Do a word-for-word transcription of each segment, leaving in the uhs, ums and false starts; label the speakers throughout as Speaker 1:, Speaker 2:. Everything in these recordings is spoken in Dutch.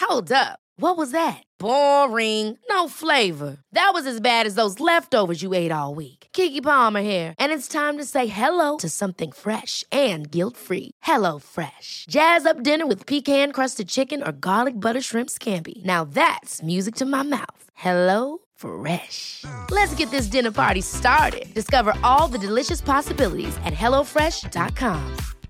Speaker 1: Hold up. What was that? Boring. No flavor. That was as bad as those leftovers you ate all week. Keke Palmer here, and it's time to say hello to something fresh and guilt-free. Hello Fresh. Jazz up dinner with pecan-crusted chicken or garlic butter shrimp scampi. Now that's music to my mouth. Hello Fresh. Let's get this dinner party started. Discover all the delicious possibilities at hello fresh dot com.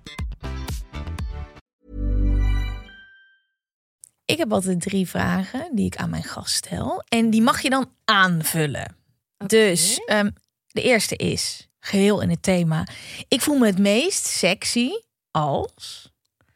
Speaker 2: Ik heb altijd drie vragen die ik aan mijn gast stel. En die mag je dan aanvullen. Okay. Dus um, de eerste is, geheel in het thema. Ik voel me het meest sexy als...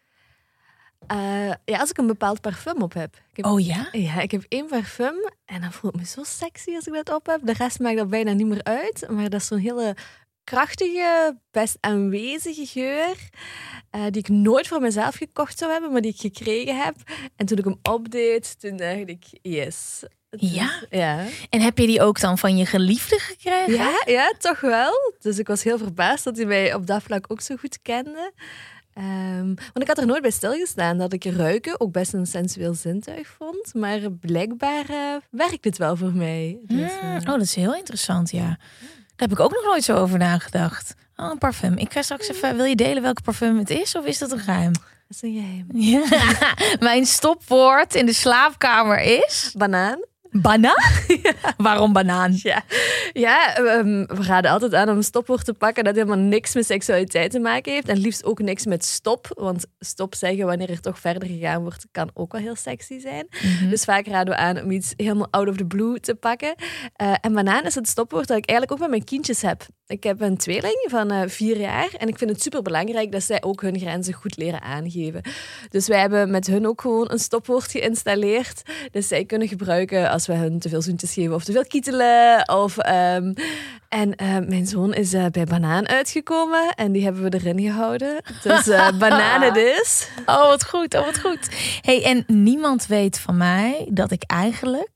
Speaker 3: Uh, ja, als ik een bepaald parfum op heb. Ik heb.
Speaker 2: Oh ja?
Speaker 3: Ja, ik heb één parfum en dan voel ik me zo sexy als ik dat op heb. De rest maakt dat bijna niet meer uit. Maar dat is zo'n hele krachtige, best aanwezige geur. Uh, die ik nooit voor mezelf gekocht zou hebben, maar die ik gekregen heb. En toen ik hem opdeed, toen dacht ik, yes.
Speaker 2: Ja?
Speaker 3: Ja.
Speaker 2: En heb je die ook dan van je geliefde gekregen?
Speaker 3: Ja, ja, toch wel. Dus ik was heel verbaasd dat hij mij op dat vlak ook zo goed kende. Um, want ik had er nooit bij stilgestaan dat ik ruiken ook best een sensueel zintuig vond. Maar blijkbaar uh, werkt het wel voor mij. Dus, uh...
Speaker 2: Oh, dat is heel interessant, ja. Daar heb ik ook nog nooit zo over nagedacht. Oh, een parfum. Ik ga straks even... Wil je delen welke parfum het is? Of is dat een geheim?
Speaker 3: Dat is een geheim.
Speaker 2: Ja. Mijn stopwoord in de slaapkamer is...
Speaker 3: Banaan.
Speaker 2: Banaan? Ja. Waarom banaan?
Speaker 3: Ja, ja um, we raden altijd aan om een stopwoord te pakken dat helemaal niks met seksualiteit te maken heeft. En liefst ook niks met stop. Want stop zeggen wanneer er toch verder gegaan wordt, kan ook wel heel sexy zijn. Mm-hmm. Dus vaak raden we aan om iets helemaal out of the blue te pakken. Uh, en banaan is het stopwoord dat ik eigenlijk ook met mijn kindjes heb. Ik heb een tweeling van uh, vier jaar en ik vind het superbelangrijk dat zij ook hun grenzen goed leren aangeven. Dus wij hebben met hun ook gewoon een stopwoord geïnstalleerd. Dus zij kunnen gebruiken als we hun te veel zoentjes geven of te veel kietelen. Of, um, en uh, mijn zoon is uh, bij banaan uitgekomen en die hebben we erin gehouden. Dus uh, banaan het is.
Speaker 2: Oh, wat goed, oh, wat goed. Hey, en niemand weet van mij dat ik eigenlijk...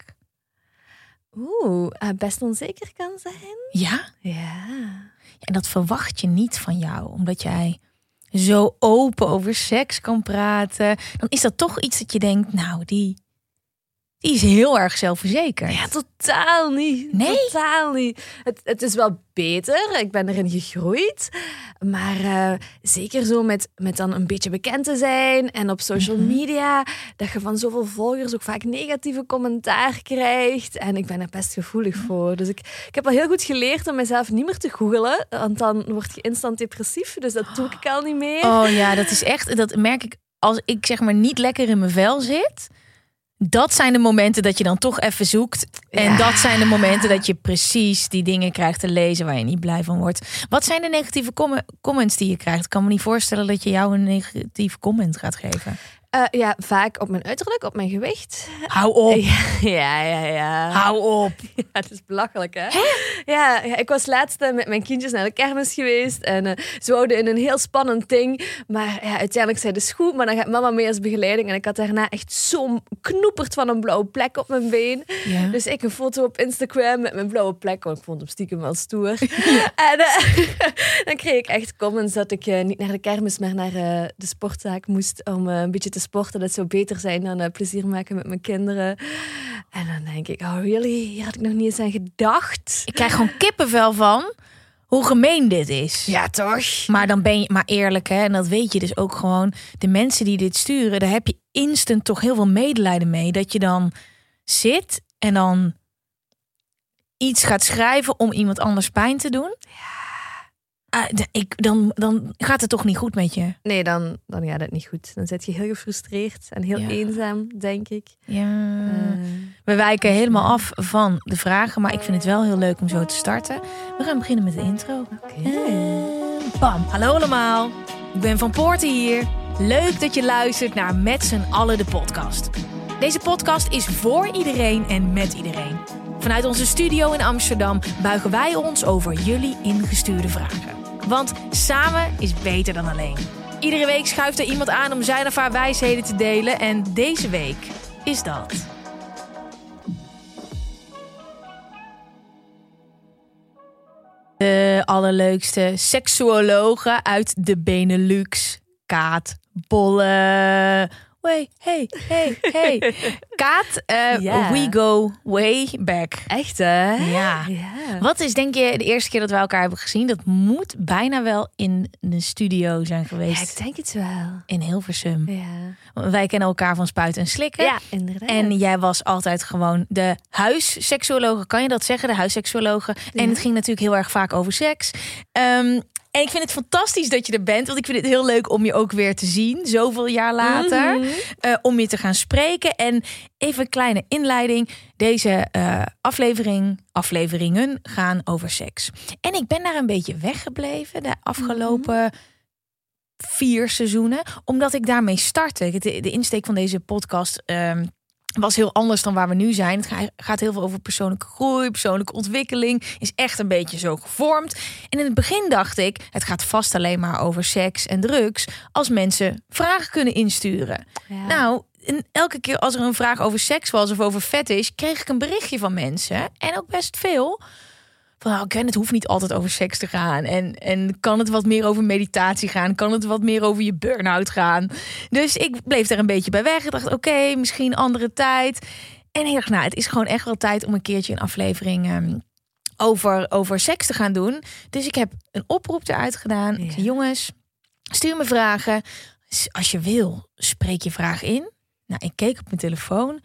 Speaker 3: Oeh, uh, best onzeker kan zijn.
Speaker 2: Ja?
Speaker 3: Ja.
Speaker 2: En dat verwacht je niet van jou, omdat jij zo open over seks kan praten. Dan is dat toch iets dat je denkt, nou, die, die is heel erg zelfverzekerd.
Speaker 3: Ja, totaal niet.
Speaker 2: Nee?
Speaker 3: Totaal niet. Het, het is wel beter. Ik ben erin gegroeid. Maar uh, zeker zo met, met dan een beetje bekend te zijn en op social mm-hmm. media, dat je van zoveel volgers ook vaak negatieve commentaar krijgt. En ik ben er best gevoelig mm-hmm. voor. Dus ik, ik heb al heel goed geleerd om mezelf niet meer te googelen, want dan word je instant depressief. Dus dat doe ik al niet meer.
Speaker 2: Oh ja, dat is echt, dat merk ik als ik zeg maar niet lekker in mijn vel zit. Dat zijn de momenten dat je dan toch even zoekt. En ja. dat zijn de momenten dat je precies die dingen krijgt te lezen waar je niet blij van wordt. Wat zijn de negatieve com- comments die je krijgt? Ik kan me niet voorstellen dat je jou een negatief comment gaat geven.
Speaker 3: Uh, ja, vaak op mijn uiterlijk, op mijn gewicht.
Speaker 2: Hou op.
Speaker 3: Ja, ja, ja. ja.
Speaker 2: Hou op.
Speaker 3: Ja, het is belachelijk, hè? Ja, ja, ik was laatst uh, met mijn kindjes naar de kermis geweest. En uh, ze wouden in een heel spannend ding. Maar ja, uiteindelijk zei de schoen, maar dan gaat mama mee als begeleiding. En ik had daarna echt zo'n knoepert van een blauwe plek op mijn been. Ja. Dus ik een foto op Instagram met mijn blauwe plek. Want ik vond hem stiekem wel stoer. Ja. En uh, dan kreeg ik echt comments dat ik uh, niet naar de kermis, maar naar uh, de sportzaak moest om uh, een beetje te sporten. Dat zou beter zijn dan uh, plezier maken met mijn kinderen. En dan denk ik, oh really? Hier had ik nog niet eens aan gedacht.
Speaker 2: Ik krijg gewoon kippenvel van hoe gemeen dit is.
Speaker 3: Ja, toch?
Speaker 2: Maar dan ben je maar eerlijk, hè? En dat weet je dus ook gewoon. De mensen die dit sturen, daar heb je instant toch heel veel medelijden mee. Dat je dan zit en dan iets gaat schrijven om iemand anders pijn te doen.
Speaker 3: Ja.
Speaker 2: Uh, ik, dan, dan gaat het toch niet goed met je?
Speaker 3: Nee, dan, dan gaat het niet goed. Dan zit je heel gefrustreerd en heel ja. eenzaam, denk ik.
Speaker 2: Ja. Uh, We wijken helemaal af van de vragen, maar ik vind het wel heel leuk om zo te starten. We gaan beginnen met de intro.
Speaker 3: Oké.
Speaker 2: Okay. Bam, hallo allemaal. Ik ben Van Poorten hier. Leuk dat je luistert naar Met z'n allen de podcast. Deze podcast is voor iedereen en met iedereen. Vanuit onze studio in Amsterdam buigen wij ons over jullie ingestuurde vragen. Want samen is beter dan alleen. Iedere week schuift er iemand aan om zijn of haar wijsheden te delen. En deze week is dat de allerleukste seksuologe uit de Benelux, Kaat Bolle. way, hey, hey, hey. Kaat, uh,
Speaker 3: Ja.
Speaker 2: we go way back.
Speaker 3: Echt, hè?
Speaker 2: Ja.
Speaker 3: ja.
Speaker 2: Wat is, denk je, de eerste keer dat wij elkaar hebben gezien? Dat moet bijna wel in de studio zijn
Speaker 3: Ja,
Speaker 2: geweest.
Speaker 3: ik denk het wel.
Speaker 2: In Hilversum.
Speaker 3: Ja,
Speaker 2: Wij kennen elkaar van spuiten en slikken.
Speaker 3: ja inderdaad.
Speaker 2: En jij was altijd gewoon de huisseksuologe. Kan je dat zeggen? De huisseksuologe.
Speaker 3: Ja.
Speaker 2: En het ging natuurlijk heel erg vaak over seks. Um, en ik vind het fantastisch dat je er bent. Want ik vind het heel leuk om je ook weer te zien. Zoveel jaar later.
Speaker 3: Mm-hmm.
Speaker 2: Uh, om je te gaan spreken. En even een kleine inleiding. Deze uh, aflevering, afleveringen gaan over seks. En ik ben daar een beetje weggebleven. De afgelopen... Mm-hmm. vier seizoenen. Omdat ik daarmee startte. De, de insteek van deze podcast um, was heel anders dan waar we nu zijn. Het gaat heel veel over persoonlijke groei, persoonlijke ontwikkeling. Is echt een beetje zo gevormd. En in het begin dacht ik, het gaat vast alleen maar over seks en drugs. Als mensen vragen kunnen insturen.
Speaker 3: Ja.
Speaker 2: Nou, en elke keer als er een vraag over seks was of over fetish, kreeg ik een berichtje van mensen. En ook best veel. Van, nou, Ken, het hoeft niet altijd over seks te gaan. En, en kan het wat meer over meditatie gaan? Kan het wat meer over je burn-out gaan? Dus ik bleef er een beetje bij weg. Ik dacht, oké, okay, misschien andere tijd. En ik dacht, nou, het is gewoon echt wel tijd om een keertje een aflevering um, over, over seks te gaan doen. Dus ik heb een oproep eruit gedaan. Ja. Ik zei, jongens, stuur me vragen. Als je wil, spreek je vraag in. Nou, ik keek op mijn telefoon.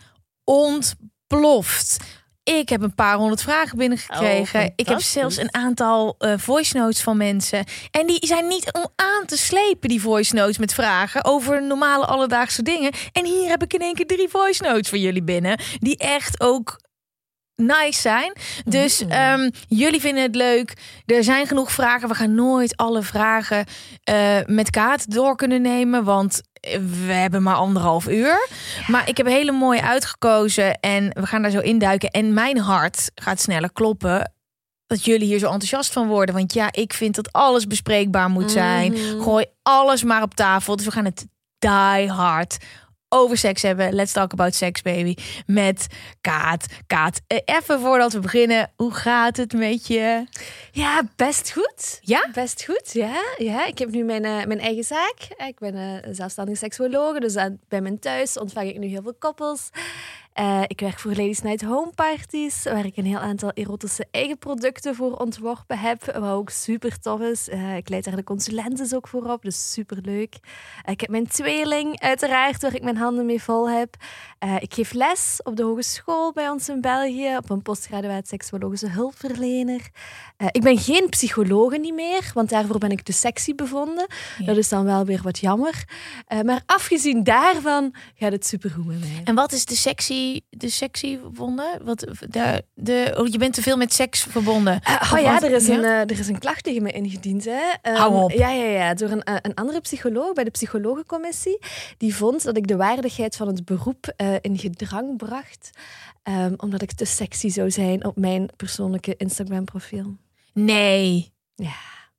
Speaker 2: Ontploft. Ik heb een paar honderd vragen binnengekregen. Oh, ik heb zelfs een aantal uh, voice notes van mensen. En die zijn niet om aan te slepen, die voice notes met vragen over normale alledaagse dingen. En hier heb ik in één keer drie voice notes van jullie binnen. Die echt ook nice zijn. Dus um, jullie vinden het leuk. Er zijn genoeg vragen. We gaan nooit alle vragen uh, met Kaat door kunnen nemen. Want we hebben maar anderhalf uur. Ja. Maar ik heb hele mooie uitgekozen. En we gaan daar zo induiken. En mijn hart gaat sneller kloppen. Dat jullie hier zo enthousiast van worden. Want ja, ik vind dat alles bespreekbaar moet zijn. Mm-hmm. Gooi alles maar op tafel. Dus we gaan het die hard over seks hebben. Let's talk about sex, baby. Met Kaat. Kaat, even voordat we beginnen. Hoe gaat het met je?
Speaker 3: Ja, best goed.
Speaker 2: Ja?
Speaker 3: Best goed, ja. ja. Ik heb nu mijn, uh, mijn eigen zaak. Ik ben uh, zelfstandig seksuologe. Dus uh, bij mijn thuis ontvang ik nu heel veel koppels. Uh, ik werk voor Ladies Night Home Parties, waar ik een heel aantal erotische eigen producten voor ontworpen heb, wat ook super tof is. Uh, ik leid daar de consulenten ook voor op, dus super leuk. Uh, ik heb mijn tweeling, uiteraard, waar ik mijn handen mee vol heb. Uh, ik geef les op de hogeschool bij ons in België, op een postgraduaat seksuologische hulpverlener. Uh, ik ben geen psychologe niet meer, want daarvoor ben ik te sexy bevonden. Ja. Dat is dan wel weer wat jammer. Uh, maar afgezien daarvan gaat het supergoed met mij.
Speaker 2: En wat is de sexy de sexy verbonden? Wat de, de oh, je bent te veel met seks verbonden.
Speaker 3: Uh, oh ja, er is, ja? Een, uh, er is een klacht tegen me ingediend. Hè. Um,
Speaker 2: Hou op.
Speaker 3: Ja, ja, ja, door een, uh, een andere psycholoog bij de psychologencommissie. Die vond dat ik de waardigheid van het beroep uh, in gedrang bracht. Um, omdat ik te sexy zou zijn op mijn persoonlijke Instagram profiel.
Speaker 2: Nee.
Speaker 3: Ja.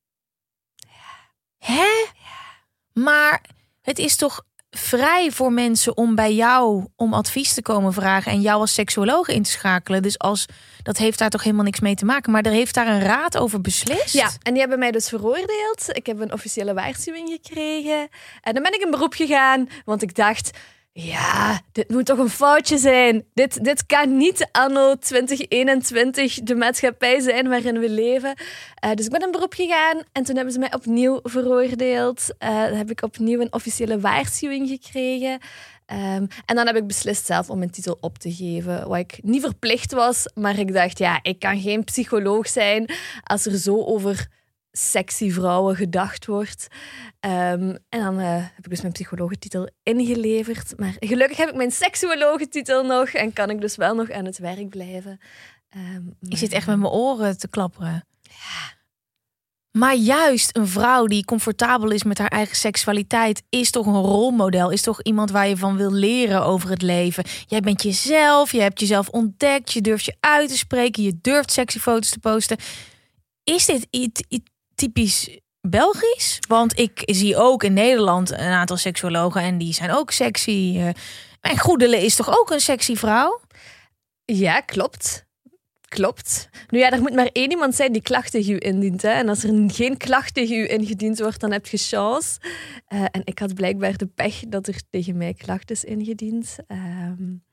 Speaker 2: ja. Hè? Ja. Maar het is toch vrij voor mensen om bij jou om advies te komen vragen en jou als seksuoloog in te schakelen. Dus als dat heeft daar toch helemaal niks mee te maken. Maar er heeft daar een raad over beslist.
Speaker 3: Ja, en die hebben mij dus veroordeeld. Ik heb een officiële waarschuwing gekregen. En dan ben ik in beroep gegaan, want ik dacht, ja, dit moet toch een foutje zijn. Dit, dit kan niet anno twintig eenentwintig de maatschappij zijn waarin we leven. Uh, dus ik ben in beroep gegaan en toen hebben ze mij opnieuw veroordeeld. Uh, dan heb ik opnieuw een officiële waarschuwing gekregen. Um, en dan heb ik beslist zelf om mijn titel op te geven. Wat ik niet verplicht was, maar ik dacht, ja, ik kan geen psycholoog zijn als er zo over sexy vrouwen gedacht wordt. Um, en dan uh, heb ik dus mijn psychologentitel ingeleverd. Maar gelukkig heb ik mijn seksuologentitel nog en kan ik dus wel nog aan het werk blijven. Um,
Speaker 2: ik zit echt met mijn oren te klapperen.
Speaker 3: Ja.
Speaker 2: Maar juist een vrouw die comfortabel is met haar eigen seksualiteit is toch een rolmodel, is toch iemand waar je van wil leren over het leven. Jij bent jezelf, je hebt jezelf ontdekt, je durft je uit te spreken, je durft sexy foto's te posten. Is dit iets typisch Belgisch? Want ik zie ook in Nederland een aantal seksuologen en die zijn ook sexy. En Goedele is toch ook een sexy vrouw?
Speaker 3: Ja, klopt. Klopt. Nu ja, er moet maar één iemand zijn die klacht tegen u indient. Hè? En als er geen klacht tegen u ingediend wordt, dan heb je chance. Uh, en ik had blijkbaar de pech dat er tegen mij klacht is ingediend. Um,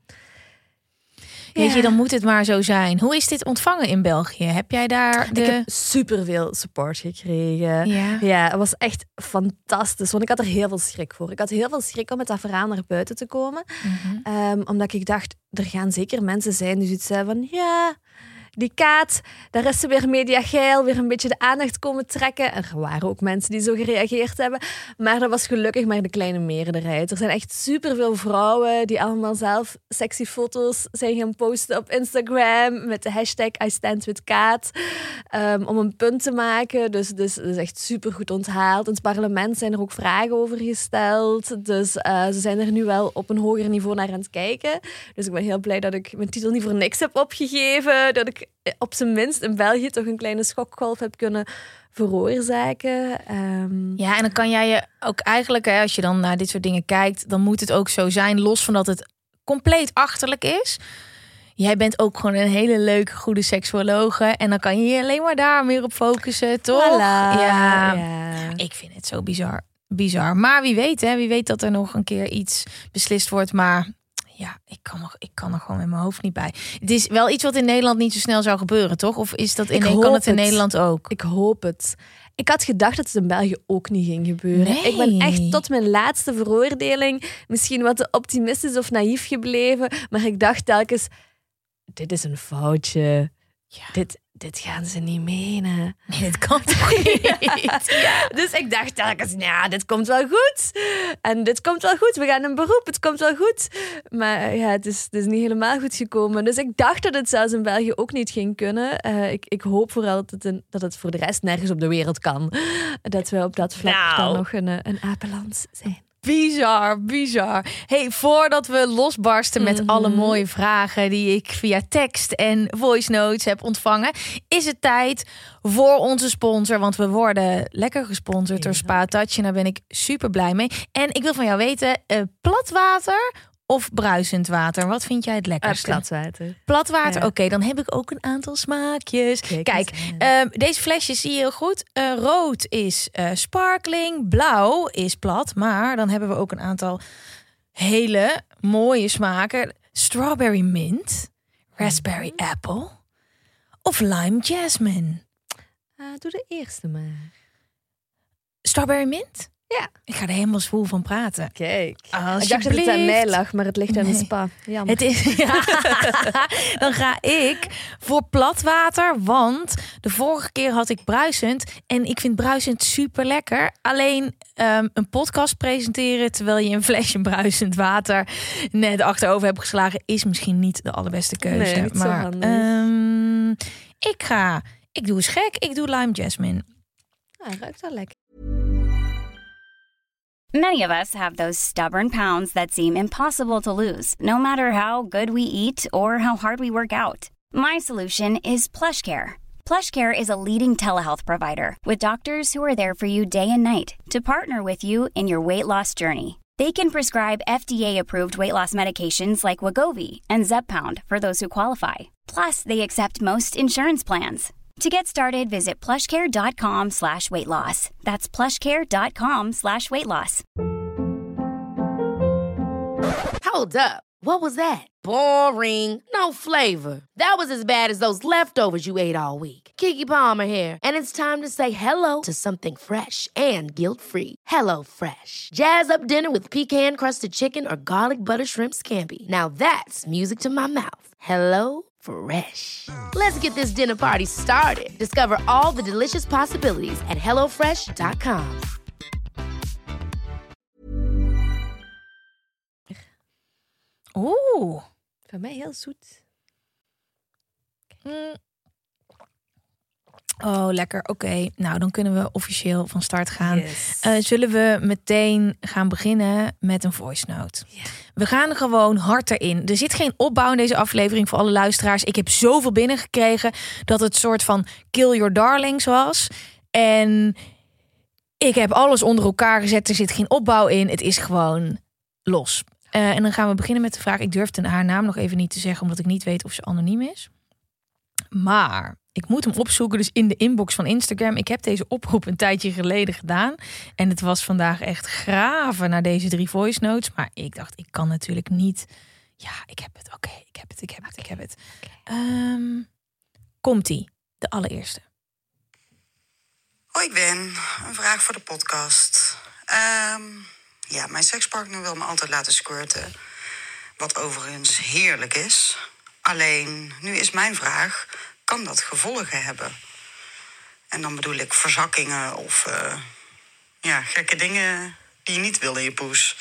Speaker 2: Weet je, dan moet het maar zo zijn. Hoe is dit ontvangen in België? Heb jij daar de...
Speaker 3: Ik heb superveel support gekregen.
Speaker 2: Ja.
Speaker 3: ja, het was echt fantastisch. Want ik had er heel veel schrik voor. Ik had heel veel schrik om met dat verhaal naar buiten te komen. Mm-hmm. Um, omdat ik dacht, er gaan zeker mensen zijn die zoiets hebben van... Ja, die Kaat, daar is ze weer mediageil, weer een beetje de aandacht komen trekken. Er waren ook mensen die zo gereageerd hebben. Maar dat was gelukkig maar de kleine meerderheid. Er zijn echt superveel vrouwen die allemaal zelf sexy foto's zijn gaan posten op Instagram met de hashtag I stand with Kaat. Um, om een punt te maken. Dus, dus dat is echt supergoed onthaald. In het parlement zijn er ook vragen over gesteld. Dus uh, ze zijn er nu wel op een hoger niveau naar aan het kijken. Dus ik ben heel blij dat ik mijn titel niet voor niks heb opgegeven. Dat ik op zijn minst in België toch een kleine schokgolf heb kunnen veroorzaken. Um...
Speaker 2: Ja, en dan kan jij je ook eigenlijk, hè, als je dan naar dit soort dingen kijkt, dan moet het ook zo zijn, los van dat het compleet achterlijk is. Jij bent ook gewoon een hele leuke, goede seksuologe. En dan kan je je alleen maar daar meer op focussen, toch?
Speaker 3: Voilà,
Speaker 2: ja.
Speaker 3: ja.
Speaker 2: Ik vind het zo bizar. Bizar. Maar wie weet, hè? Wie weet dat er nog een keer iets beslist wordt. Maar ja, ik kan, nog, ik kan er gewoon in mijn hoofd niet bij. Het is wel iets wat in Nederland niet zo snel zou gebeuren, toch? Of is dat in, kan het in het. Nederland ook?
Speaker 3: Ik hoop het. Ik had gedacht dat het in België ook niet ging gebeuren.
Speaker 2: Nee.
Speaker 3: Ik ben echt tot mijn laatste veroordeling misschien wat te optimistisch of naïef gebleven. Maar ik dacht telkens, dit is een foutje. Ja. Dit, dit gaan ze niet menen.
Speaker 2: Nee, dit kan toch niet?
Speaker 3: Ja. Ja. Dus ik dacht telkens, ja, dit komt wel goed. En dit komt wel goed. We gaan een beroep, het komt wel goed. Maar ja, het is, het is niet helemaal goed gekomen. Dus ik dacht dat het zelfs in België ook niet ging kunnen. Uh, ik, ik hoop vooral dat het, een, dat het voor de rest nergens op de wereld kan. Dat we op dat vlak nou. dan nog een, een apenland zijn.
Speaker 2: Bizar, bizar. Hey, voordat we losbarsten met mm-hmm. alle mooie vragen die ik via tekst en voice notes heb ontvangen, is het tijd voor onze sponsor. Want we worden lekker gesponsord ja. door Spa Touch. En daar ben ik super blij mee. En ik wil van jou weten, uh, plat water of bruisend water? Wat vind jij het lekkerste?
Speaker 3: Uh, plat water.
Speaker 2: Plat water, ja. Oké, okay, dan heb ik ook een aantal smaakjes. Kijk, Kijk uh, deze flesjes zie je heel goed. Uh, rood is uh, sparkling, blauw is plat. Maar dan hebben we ook een aantal hele mooie smaken. Strawberry mint, raspberry mm. apple of lime jasmine.
Speaker 3: Uh, doe de eerste maar.
Speaker 2: Strawberry mint?
Speaker 3: Ja.
Speaker 2: Ik ga er helemaal zwoel van praten.
Speaker 3: Kijk. Ik dacht dat het aan mij lag, maar het ligt aan nee. de spa. Jammer.
Speaker 2: Het is, ja. Dan ga ik voor plat water, want de vorige keer had ik bruisend. En ik vind bruisend super lekker. Alleen um, een podcast presenteren terwijl je een flesje bruisend water net achterover hebt geslagen, is misschien niet de allerbeste keuze.
Speaker 3: Nee, niet
Speaker 2: maar
Speaker 3: zo handig.
Speaker 2: Um, ik ga, ik doe eens gek, ik doe lime jasmine.
Speaker 3: Ah, ruikt wel lekker.
Speaker 4: Many of us have those stubborn pounds that seem impossible to lose, no matter how good we eat or how hard we work out. My solution is PlushCare. PlushCare is a leading telehealth provider with doctors who are there for you day and night to partner with you in your weight loss journey. They can prescribe F D A-approved weight loss medications like Wegovy and Zepbound for those who qualify. Plus, they accept most insurance plans. To get started, visit plushcare.com slash weight loss. That's plushcare.com slash weight loss.
Speaker 1: Hold up. What was that? Boring. No flavor. That was as bad as those leftovers you ate all week. Keke Palmer here, and it's time to say hello to something fresh and guilt-free. Hello Fresh. Jazz up dinner with pecan-crusted chicken or garlic butter shrimp scampi. Now that's music to my mouth. Hello Fresh. Let's get this dinner party started. Discover all the delicious possibilities at hello fresh dot com.
Speaker 2: Oeh.
Speaker 3: Voor mij heel zoet.
Speaker 2: Mm. Oh, lekker. Oké, okay. Nou dan kunnen we officieel van start gaan.
Speaker 3: Yes.
Speaker 2: Uh, zullen we meteen gaan beginnen met een voice note?
Speaker 3: Yeah.
Speaker 2: We gaan er gewoon hard erin. Er zit geen opbouw in deze aflevering voor alle luisteraars. Ik heb zoveel binnengekregen dat het soort van kill your darlings was. En ik heb alles onder elkaar gezet. Er zit geen opbouw in. Het is gewoon los. Uh, en dan gaan we beginnen met de vraag. Ik durfde haar naam nog even niet te zeggen, omdat ik niet weet of ze anoniem is. Maar ik moet hem opzoeken, dus in de inbox van Instagram. Ik heb deze oproep een tijdje geleden gedaan. En het was vandaag echt graven naar deze drie voice notes. Maar ik dacht, ik kan natuurlijk niet... Ja, ik heb het. Oké, okay, ik heb het, ik heb het, ik heb het. Um, Komt-ie, de allereerste.
Speaker 5: Hoi Gwen, een vraag voor de podcast. Um, ja, mijn sekspartner wil me altijd laten squirten. Wat overigens heerlijk is. Alleen, nu is mijn vraag, kan dat gevolgen hebben? En dan bedoel ik verzakkingen of uh, ja, gekke dingen die je niet wil in je poes.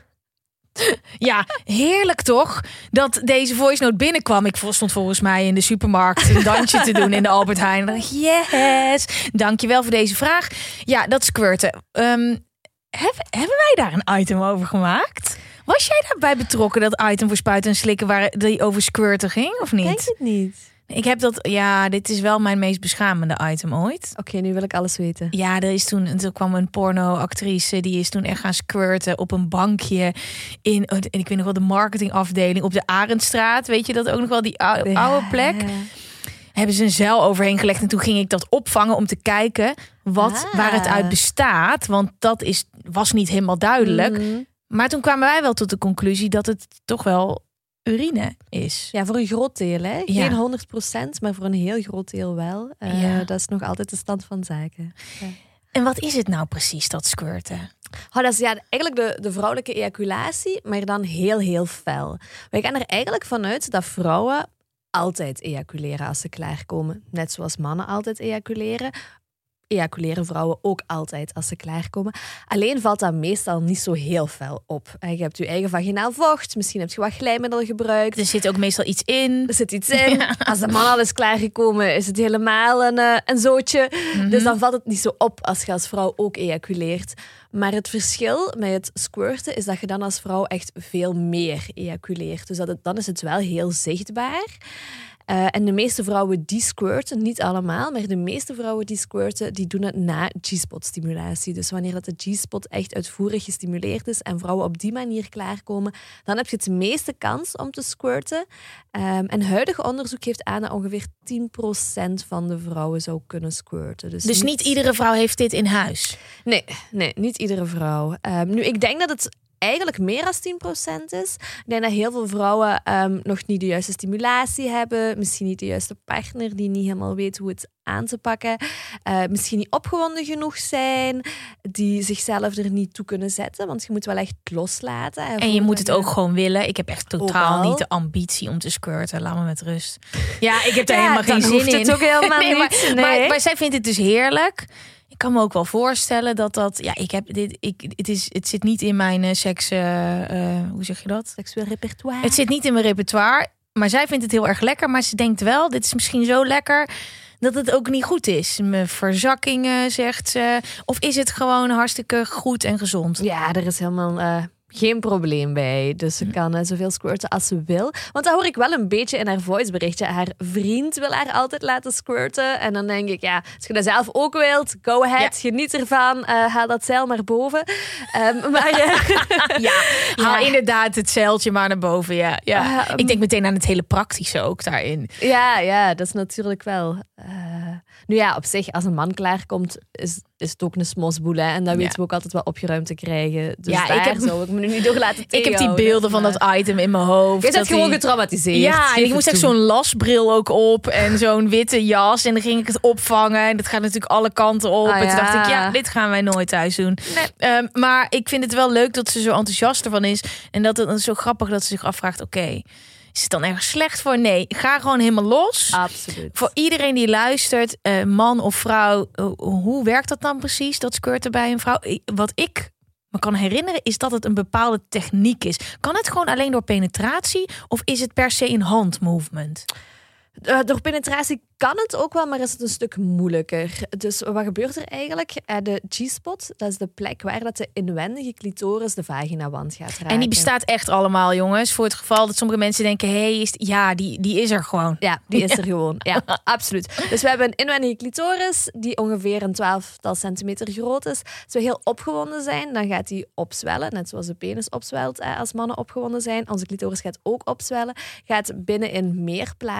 Speaker 2: Ja, heerlijk toch? Dat deze voice note binnenkwam. Ik stond volgens mij in de supermarkt een dansje te doen in de Albert Heijn. En dacht, yes, dankjewel voor deze vraag. Ja, dat squirten. Um, hebben, hebben wij daar een item over gemaakt? Was jij daarbij betrokken, dat item voor spuiten en slikken waar die over squirten ging, of niet?
Speaker 3: Ik denk het niet.
Speaker 2: Ik heb dat, ja, dit is wel mijn meest beschamende item ooit.
Speaker 3: Oké, okay, nu wil ik alles weten.
Speaker 2: Ja, er is toen, toen kwam een pornoactrice, die is toen echt gaan squirten op een bankje in, en ik weet nog wel, de marketingafdeling op de Arendstraat. Weet je dat ook nog wel, die oude, ja, oude plek? Ja. Hebben ze een zeil overheen gelegd en toen ging ik dat opvangen om te kijken wat, ah. waar het uit bestaat. Want dat is, was niet helemaal duidelijk. Mm. Maar toen kwamen wij wel tot de conclusie dat het toch wel urine is.
Speaker 3: Ja, voor een groot deel, hè? Geen ja. honderd procent, maar voor een heel groot deel wel. Uh, ja. Dat is nog altijd de stand van zaken. Ja.
Speaker 2: En wat is het nou precies, dat squirten?
Speaker 3: Oh, dat is ja, eigenlijk de, de vrouwelijke ejaculatie, maar dan heel, heel fel. Wij gaan er eigenlijk vanuit dat vrouwen altijd ejaculeren als ze klaarkomen. Net zoals mannen altijd ejaculeren. Ejaculeren vrouwen ook altijd als ze klaarkomen. Alleen valt dat meestal niet zo heel fel op. Je hebt je eigen vaginaal vocht. Misschien heb je wat glijmiddel gebruikt.
Speaker 2: Er zit ook meestal iets in.
Speaker 3: Er zit iets in. Ja. Als de man al is klaargekomen, is het helemaal een, uh, een zootje. Mm-hmm. Dus dan valt het niet zo op als je als vrouw ook ejaculeert. Maar het verschil met het squirten is dat je dan als vrouw echt veel meer ejaculeert. Dus dat het, dan is het wel heel zichtbaar. Uh, en de meeste vrouwen die squirten, niet allemaal, maar de meeste vrouwen die squirten, die doen het na G-spot-stimulatie. Dus wanneer dat de G-spot echt uitvoerig gestimuleerd is en vrouwen op die manier klaarkomen, dan heb je het meeste kans om te squirten. Um, en huidig onderzoek geeft aan dat ongeveer tien procent van de vrouwen zou kunnen squirten. Dus,
Speaker 2: dus niet... niet iedere vrouw heeft dit in huis?
Speaker 3: Nee, nee, niet iedere vrouw. Um, nu, ik denk dat het eigenlijk meer dan tien procent is. Ik denk dat heel veel vrouwen um, nog niet de juiste stimulatie hebben. Misschien niet de juiste partner die niet helemaal weet hoe het aan te pakken. Uh, misschien niet opgewonden genoeg zijn. Die zichzelf er niet toe kunnen zetten. Want je moet wel echt loslaten.
Speaker 2: En, en je moet het ook gewoon willen. Ik heb echt totaal niet de ambitie om te squirten. Laat me met rust. Ja, ik heb daar ja, helemaal geen zin in.
Speaker 3: Het ook helemaal
Speaker 2: nee,
Speaker 3: niet.
Speaker 2: Maar,
Speaker 3: nee.
Speaker 2: maar, maar zij vindt het dus heerlijk. Ik kan me ook wel voorstellen dat dat... Ja, ik heb dit... Ik, het, is, het zit niet in mijn uh, seks... Uh, uh, hoe zeg je dat?
Speaker 3: Seksueel repertoire.
Speaker 2: Het zit niet in mijn repertoire. Maar zij vindt het heel erg lekker. Maar ze denkt wel, dit is misschien zo lekker... dat het ook niet goed is. Mijn verzakkingen, zegt ze. Of is het gewoon hartstikke goed en gezond?
Speaker 3: Ja, er is helemaal... Uh... geen probleem bij. Dus ze kan uh, zoveel squirten als ze wil. Want dat hoor ik wel een beetje in haar voiceberichtje. Haar vriend wil haar altijd laten squirten. En dan denk ik, ja, als je dat zelf ook wilt, go ahead, ja. Geniet ervan. Uh, haal dat zeil maar boven. Um, maar uh,
Speaker 2: ja, haal ja. inderdaad het zeiltje maar naar boven. Ja, ja. Uh, um, ik denk meteen aan het hele praktische ook daarin.
Speaker 3: Ja, ja, dat is natuurlijk wel... Uh, nu ja, op zich, als een man klaarkomt, is, is het ook een smosboel. Hè? En dat weten ja. we ook altijd wel opgeruimd te krijgen. Dus ja, daar ik heb, zou ik me nu niet door laten
Speaker 2: Ik heb die beelden van dat item in mijn hoofd.
Speaker 3: Je bent gewoon die... getraumatiseerd.
Speaker 2: Ja, en ik moest echt zo'n lasbril ook op. En zo'n witte jas. En dan ging ik het opvangen. En dat gaat natuurlijk alle kanten op. Ah, en toen ja. dacht ik, ja, dit gaan wij nooit thuis doen. Nee. Um, maar ik vind het wel leuk dat ze zo enthousiast ervan is. En dat het zo grappig dat ze zich afvraagt, oké... Okay, is het dan ergens slecht voor? Nee, ga gewoon helemaal los.
Speaker 3: Absoluut.
Speaker 2: Voor iedereen die luistert, uh, man of vrouw, uh, hoe werkt dat dan precies, dat squirten bij een vrouw? Wat ik me kan herinneren is dat het een bepaalde techniek is. Kan het gewoon alleen door penetratie of is het per se een handmovement?
Speaker 3: Uh, door penetratie kan het ook wel, maar is het een stuk moeilijker. Dus wat gebeurt er eigenlijk? Uh, de G-spot, dat is de plek waar dat de inwendige clitoris de vaginawand gaat raken.
Speaker 2: En die bestaat echt allemaal, jongens. Voor het geval dat sommige mensen denken, hé, hey, ja, die, die is er gewoon.
Speaker 3: Ja, die is er gewoon. Ja, absoluut. Dus we hebben een inwendige clitoris die ongeveer een twaalftal centimeter groot is. Als we heel opgewonden zijn, dan gaat die opzwellen. Net zoals de penis opzwelt eh, als mannen opgewonden zijn. Onze clitoris gaat ook opzwellen. Gaat binnenin meer plaats innemen.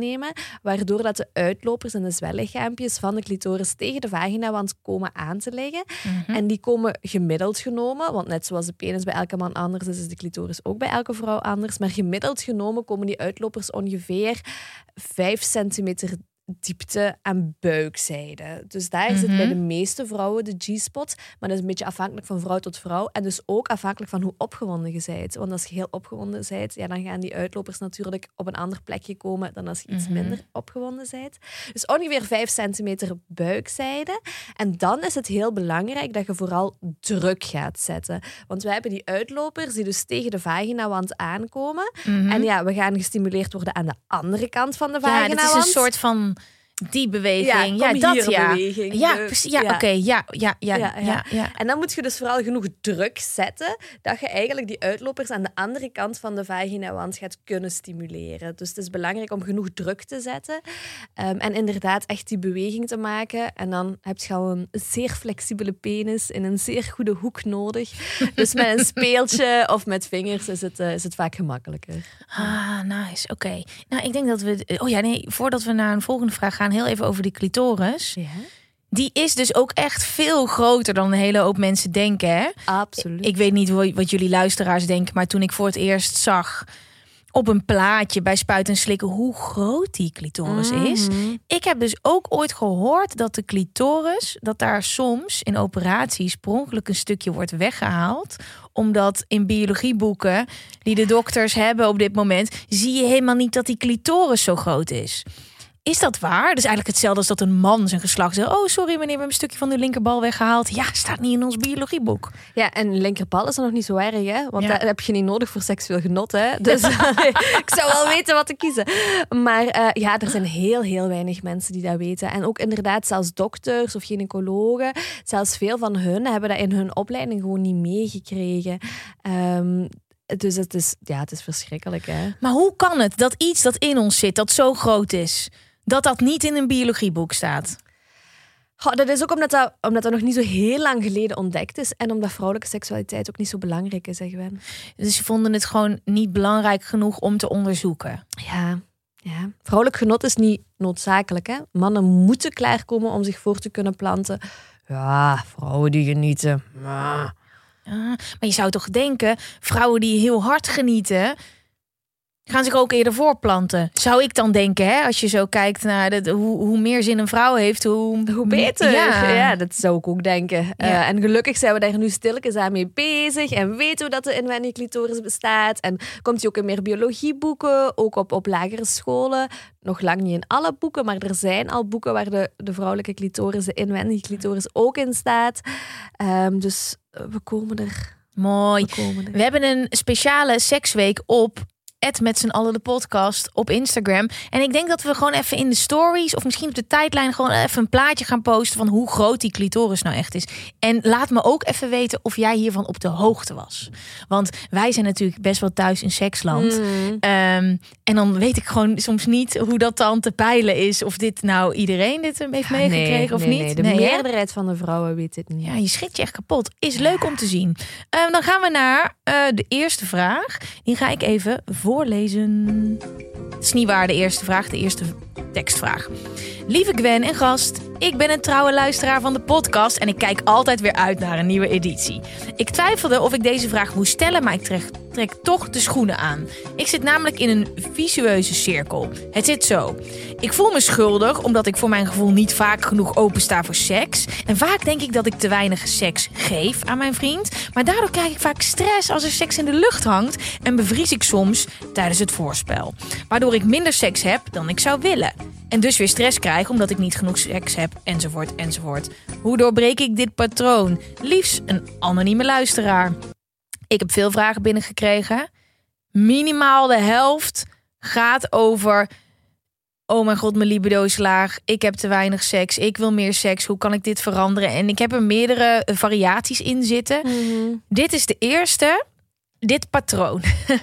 Speaker 3: toenemen, waardoor dat de uitlopers en de zwellichaampjes van de clitoris tegen de vaginawand komen aan te liggen. Mm-hmm. En die komen gemiddeld genomen, want net zoals de penis bij elke man anders is, is de clitoris ook bij elke vrouw anders. Maar gemiddeld genomen komen die uitlopers ongeveer vijf centimeter diepte aan buikzijde. Dus daar mm-hmm. zit bij de meeste vrouwen de G-spot. Maar dat is een beetje afhankelijk van vrouw tot vrouw. En dus ook afhankelijk van hoe opgewonden je bent. Want als je heel opgewonden bent, ja, dan gaan die uitlopers natuurlijk op een ander plekje komen dan als je iets mm-hmm. minder opgewonden bent. Dus ongeveer vijf centimeter buikzijde. En dan is het heel belangrijk dat je vooral druk gaat zetten. Want we hebben die uitlopers die dus tegen de vaginawand aankomen. Mm-hmm. En ja, we gaan gestimuleerd worden aan de andere kant van de vaginawand.
Speaker 2: Ja, dat is een soort van die beweging.
Speaker 3: Ja,
Speaker 2: ja dat ja.
Speaker 3: Beweging,
Speaker 2: ja,
Speaker 3: dus,
Speaker 2: precies. Ja,
Speaker 3: ja.
Speaker 2: oké. Okay, ja, ja, ja, ja, ja, ja.
Speaker 3: En dan moet je dus vooral genoeg druk zetten dat je eigenlijk die uitlopers aan de andere kant van de vaginawand gaat kunnen stimuleren. Dus het is belangrijk om genoeg druk te zetten. Um, en inderdaad echt die beweging te maken. En dan heb je al een zeer flexibele penis in een zeer goede hoek nodig. Dus met een speeltje of met vingers is het, uh, is het vaak gemakkelijker.
Speaker 2: Ah, nice. Oké. Okay. Nou, ik denk dat we... Oh ja, nee. Voordat we naar een volgende vraag gaan, heel even over die clitoris.
Speaker 3: Ja.
Speaker 2: Die is dus ook echt veel groter dan een hele hoop mensen denken. Hè?
Speaker 3: Absoluut.
Speaker 2: Ik weet niet wat jullie luisteraars denken, maar toen ik voor het eerst zag op een plaatje bij Spuiten en Slikken hoe groot die clitoris mm-hmm. is. Ik heb dus ook ooit gehoord dat de clitoris, dat daar soms in operaties per ongeluk een stukje wordt weggehaald. Omdat in biologieboeken die de dokters hebben op dit moment, zie je helemaal niet dat die clitoris zo groot is. Is dat waar? Dus eigenlijk hetzelfde als dat een man zijn geslacht zegt. Oh, sorry meneer, we hebben een stukje van uw linkerbal weggehaald. Ja, staat niet in ons biologieboek.
Speaker 3: Ja, en linkerbal is dan nog niet zo erg, hè? Want ja. dat heb je niet nodig voor seksueel genot, hè? Dus ik zou wel weten wat te kiezen. Maar uh, ja, er zijn heel, heel weinig mensen die dat weten. En ook inderdaad, zelfs dokters of gynaecologen, zelfs veel van hun hebben dat in hun opleiding gewoon niet meegekregen. Um, dus het is, ja, het is verschrikkelijk, hè?
Speaker 2: Maar hoe kan het dat iets dat in ons zit, dat zo groot is, dat dat niet in een biologieboek staat?
Speaker 3: Goh, dat is ook omdat dat, omdat dat nog niet zo heel lang geleden ontdekt is. En omdat vrouwelijke seksualiteit ook niet zo belangrijk is, zeggen we.
Speaker 2: Dus ze vonden het gewoon niet belangrijk genoeg om te onderzoeken.
Speaker 3: Ja, ja. Vrouwelijk genot is niet noodzakelijk, hè? Mannen moeten klaarkomen om zich voor te kunnen planten. Ja, vrouwen die genieten. Ja.
Speaker 2: Ja, maar je zou toch denken, vrouwen die heel hard genieten, gaan zich ook eerder voorplanten. Zou ik dan denken, hè? Als je zo kijkt naar de, hoe, hoe meer zin een vrouw heeft, hoe,
Speaker 3: hoe beter. Ja. ja, dat zou ik ook denken. Ja. Uh, en gelukkig zijn we daar nu stilletjes aan mee bezig. En weten we dat de inwendige clitoris bestaat. En komt die ook in meer biologieboeken, ook op, op lagere scholen. Nog lang niet in alle boeken, maar er zijn al boeken waar de, de vrouwelijke clitoris, de inwendige clitoris ook in staat. Um, dus we komen er.
Speaker 2: Mooi.
Speaker 3: We, komen er.
Speaker 2: We hebben een speciale seksweek op Het met z'n allen de podcast op Instagram. En ik denk dat we gewoon even in de stories of misschien op de tijdlijn gewoon even een plaatje gaan posten van hoe groot die clitoris nou echt is. En laat me ook even weten of jij hiervan op de hoogte was. Want wij zijn natuurlijk best wel thuis in seksland. Mm. Um, en dan weet ik gewoon soms niet hoe dat dan te peilen is. Of dit nou iedereen dit heeft ja, meegekregen nee, of
Speaker 3: nee,
Speaker 2: niet.
Speaker 3: Nee, de nee, meerderheid van de vrouwen weet dit niet.
Speaker 2: Ja, je schiet je echt kapot. Is leuk om te zien. Um, dan gaan we naar uh, de eerste vraag. Die ga ik even voorlezen. Het is niet waar, de eerste vraag, de eerste tekstvraag. Lieve Gwen en gast, ik ben een trouwe luisteraar van de podcast en ik kijk altijd weer uit naar een nieuwe editie. Ik twijfelde of ik deze vraag moest stellen, maar ik trek, trek toch de schoenen aan. Ik zit namelijk in een visueuze cirkel. Het zit zo. Ik voel me schuldig omdat ik voor mijn gevoel niet vaak genoeg opensta voor seks. En vaak denk ik dat ik te weinig seks geef aan mijn vriend. Maar daardoor krijg ik vaak stress als er seks in de lucht hangt en bevries ik soms tijdens het voorspel. Waardoor ik minder seks heb dan ik zou willen. En dus weer stress krijg omdat ik niet genoeg seks heb, enzovoort, enzovoort. Hoe doorbreek ik dit patroon? Liefst een anonieme luisteraar. Ik heb veel vragen binnengekregen. Minimaal de helft gaat over: oh mijn god, mijn libido is laag. Ik heb te weinig seks. Ik wil meer seks. Hoe kan ik dit veranderen? En ik heb er meerdere variaties in zitten. Mm-hmm. Dit is de eerste. Dit patroon.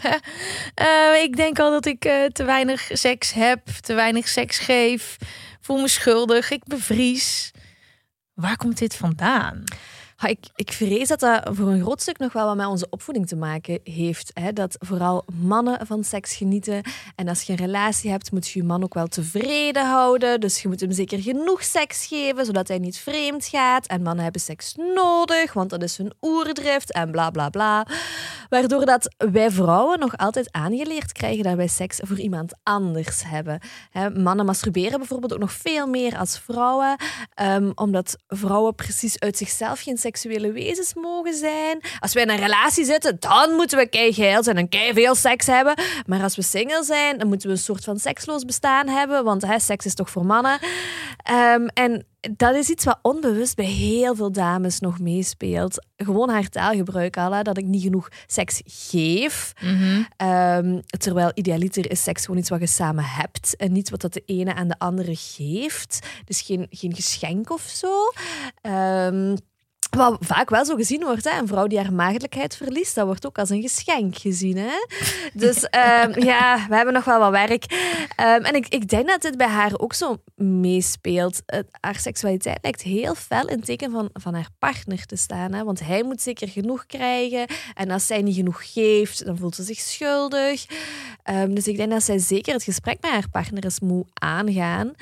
Speaker 2: uh, ik denk al dat ik uh, te weinig seks heb. Te weinig seks geef. Voel me schuldig. Ik bevries. Waar komt dit vandaan?
Speaker 3: Ik, ik vrees dat dat voor een groot stuk nog wel wat met onze opvoeding te maken heeft. Hè? Dat vooral mannen van seks genieten. En als je een relatie hebt, moet je je man ook wel tevreden houden. Dus je moet hem zeker genoeg seks geven, zodat hij niet vreemd gaat. En mannen hebben seks nodig, want dat is hun oerdrift en bla bla bla. Waardoor dat wij vrouwen nog altijd aangeleerd krijgen dat wij seks voor iemand anders hebben. Hè? Mannen masturberen bijvoorbeeld ook nog veel meer als vrouwen. Um, omdat vrouwen precies uit zichzelf geen seksuele wezens mogen zijn. Als wij in een relatie zitten, dan moeten we keigeil zijn en keiveel seks hebben. Maar als we single zijn, dan moeten we een soort van seksloos bestaan hebben. Want hè, seks is toch voor mannen. Um, en dat is iets wat onbewust bij heel veel dames nog meespeelt. Gewoon haar taalgebruik al, hè, dat ik niet genoeg seks geef.
Speaker 2: Mm-hmm.
Speaker 3: Um, terwijl idealiter is seks gewoon iets wat je samen hebt en niet wat dat de ene aan de andere geeft. Dus geen, geen geschenk of zo. Um, Wat vaak wel zo gezien wordt, hè? Een vrouw die haar maagdelijkheid verliest, dat wordt ook als een geschenk gezien. Hè? Dus um, ja, we hebben nog wel wat werk. Um, en ik, ik denk dat dit bij haar ook zo meespeelt. Uh, haar seksualiteit lijkt heel fel in het teken van, van haar partner te staan. Hè? Want hij moet zeker genoeg krijgen. En als zij niet genoeg geeft, dan voelt ze zich schuldig. Um, dus ik denk dat zij zeker het gesprek met haar partner eens moet aangaan.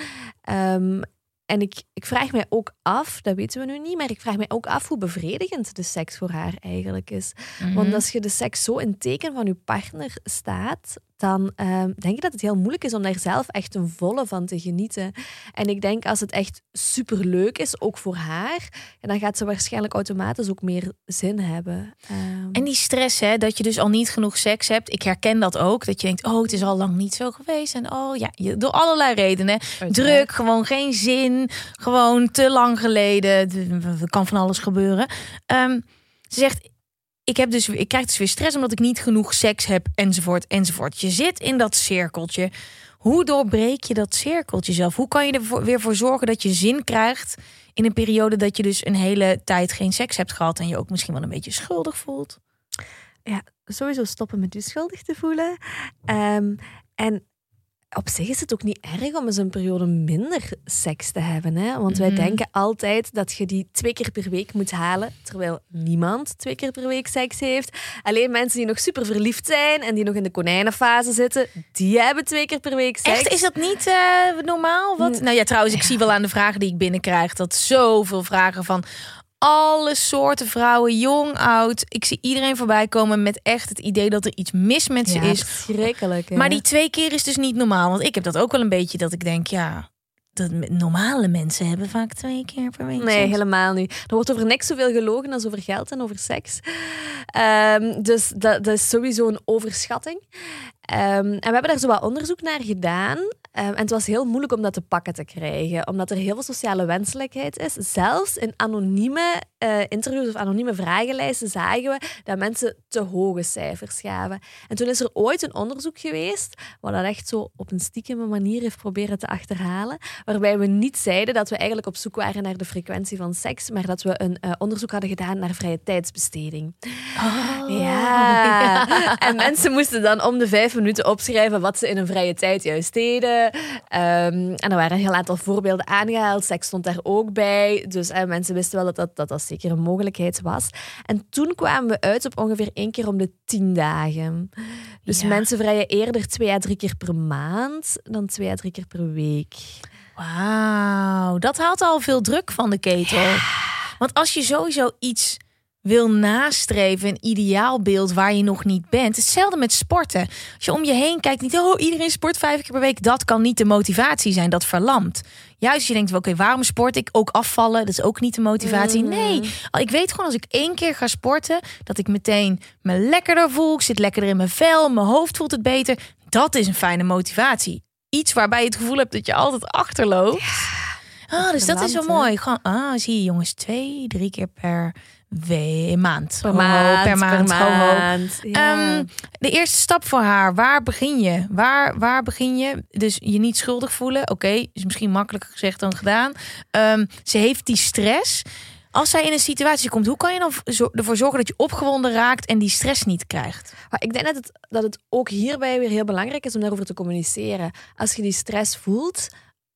Speaker 3: Um, En ik, ik vraag mij ook af, dat weten we nu niet, maar ik vraag mij ook af hoe bevredigend de seks voor haar eigenlijk is. Mm-hmm. Want als je de seks zo in het teken van je partner staat, dan uh, denk ik dat het heel moeilijk is om daar zelf echt een volle van te genieten. En ik denk als het echt superleuk is, ook voor haar, dan gaat ze waarschijnlijk automatisch ook meer zin hebben. Um...
Speaker 2: En die stress, hè, dat je dus al niet genoeg seks hebt. Ik herken dat ook. Dat je denkt, oh, het is al lang niet zo geweest. En oh ja, door allerlei redenen. Uiteraard. Druk, gewoon geen zin. Gewoon te lang geleden. Er kan van alles gebeuren. Um, ze zegt, ik, heb dus, ik krijg dus weer stress omdat ik niet genoeg seks heb, enzovoort, enzovoort. Je zit in dat cirkeltje. Hoe doorbreek je dat cirkeltje zelf? Hoe kan je er weer voor zorgen dat je zin krijgt in een periode dat je dus een hele tijd geen seks hebt gehad en je ook misschien wel een beetje schuldig voelt?
Speaker 3: Ja, sowieso stoppen met je schuldig te voelen. Um, en op zich is het ook niet erg om eens een periode minder seks te hebben. Hè? Want wij mm-hmm. denken altijd dat je die twee keer per week moet halen. Terwijl niemand twee keer per week seks heeft. Alleen mensen die nog super verliefd zijn en die nog in de konijnenfase zitten, die hebben twee keer per week seks.
Speaker 2: Echt? Is dat niet uh, normaal? Wat? Mm. Nou ja, trouwens, ik zie wel aan de vragen die ik binnenkrijg dat zoveel vragen van alle soorten vrouwen, jong, oud. Ik zie iedereen voorbij komen met echt het idee dat er iets mis met ze
Speaker 3: ja,
Speaker 2: is.
Speaker 3: Verschrikkelijk. Hè?
Speaker 2: Maar die twee keer is dus niet normaal. Want ik heb dat ook wel een beetje dat ik denk, ja, dat normale mensen hebben vaak twee keer per week.
Speaker 3: Nee, seks. Helemaal niet. Er wordt over niks zoveel gelogen als over geld en over seks. Um, dus dat, dat is sowieso een overschatting. Um, en we hebben daar zo wat onderzoek naar gedaan. Um, en het was heel moeilijk om dat te pakken te krijgen. Omdat er heel veel sociale wenselijkheid is. Zelfs in anonieme uh, interviews of anonieme vragenlijsten zagen we dat mensen te hoge cijfers gaven. En toen is er ooit een onderzoek geweest wat dat echt zo op een stiekeme manier heeft proberen te achterhalen. Waarbij we niet zeiden dat we eigenlijk op zoek waren naar de frequentie van seks, maar dat we een uh, onderzoek hadden gedaan naar vrije tijdsbesteding.
Speaker 2: Oh.
Speaker 3: Ja. ja. En mensen moesten dan om de vijf minuten opschrijven wat ze in hun vrije tijd juist deden. Um, en er waren een heel aantal voorbeelden aangehaald. Seks stond daar ook bij. Dus uh, mensen wisten wel dat dat, dat dat zeker een mogelijkheid was. En toen kwamen we uit op ongeveer één keer om de tien dagen. Dus ja. Mensen vrijen eerder twee à drie keer per maand dan twee à drie keer per week.
Speaker 2: Wauw, dat haalt al veel druk van de ketel. Ja. Want als je sowieso iets wil nastreven, een ideaalbeeld waar je nog niet bent. Hetzelfde met sporten. Als je om je heen kijkt, niet, oh, iedereen sport vijf keer per week. Dat kan niet de motivatie zijn, dat verlamt. Juist als je denkt, oké, okay, waarom sport ik? Ook afvallen, dat is ook niet de motivatie. Nee, ik weet gewoon als ik één keer ga sporten, dat ik meteen me lekkerder voel. Ik zit lekkerder in mijn vel, mijn hoofd voelt het beter. Dat is een fijne motivatie. Iets waarbij je het gevoel hebt dat je altijd achterloopt. Ja, ah, dus dat is zo mooi. Gewoon, ah, zie je jongens, twee, drie keer per We, maand.
Speaker 3: Per maand.
Speaker 2: Oh, per maand.
Speaker 3: Per maand. Ja.
Speaker 2: Um, de eerste stap voor haar. Waar begin je? Waar, waar begin je? Dus je niet schuldig voelen. Oké, okay, is misschien makkelijker gezegd dan gedaan. Um, ze heeft die stress. Als zij in een situatie komt, hoe kan je dan ervoor zorgen dat je opgewonden raakt en die stress niet krijgt?
Speaker 3: Maar ik denk dat het, dat het ook hierbij weer heel belangrijk is om daarover te communiceren. Als je die stress voelt,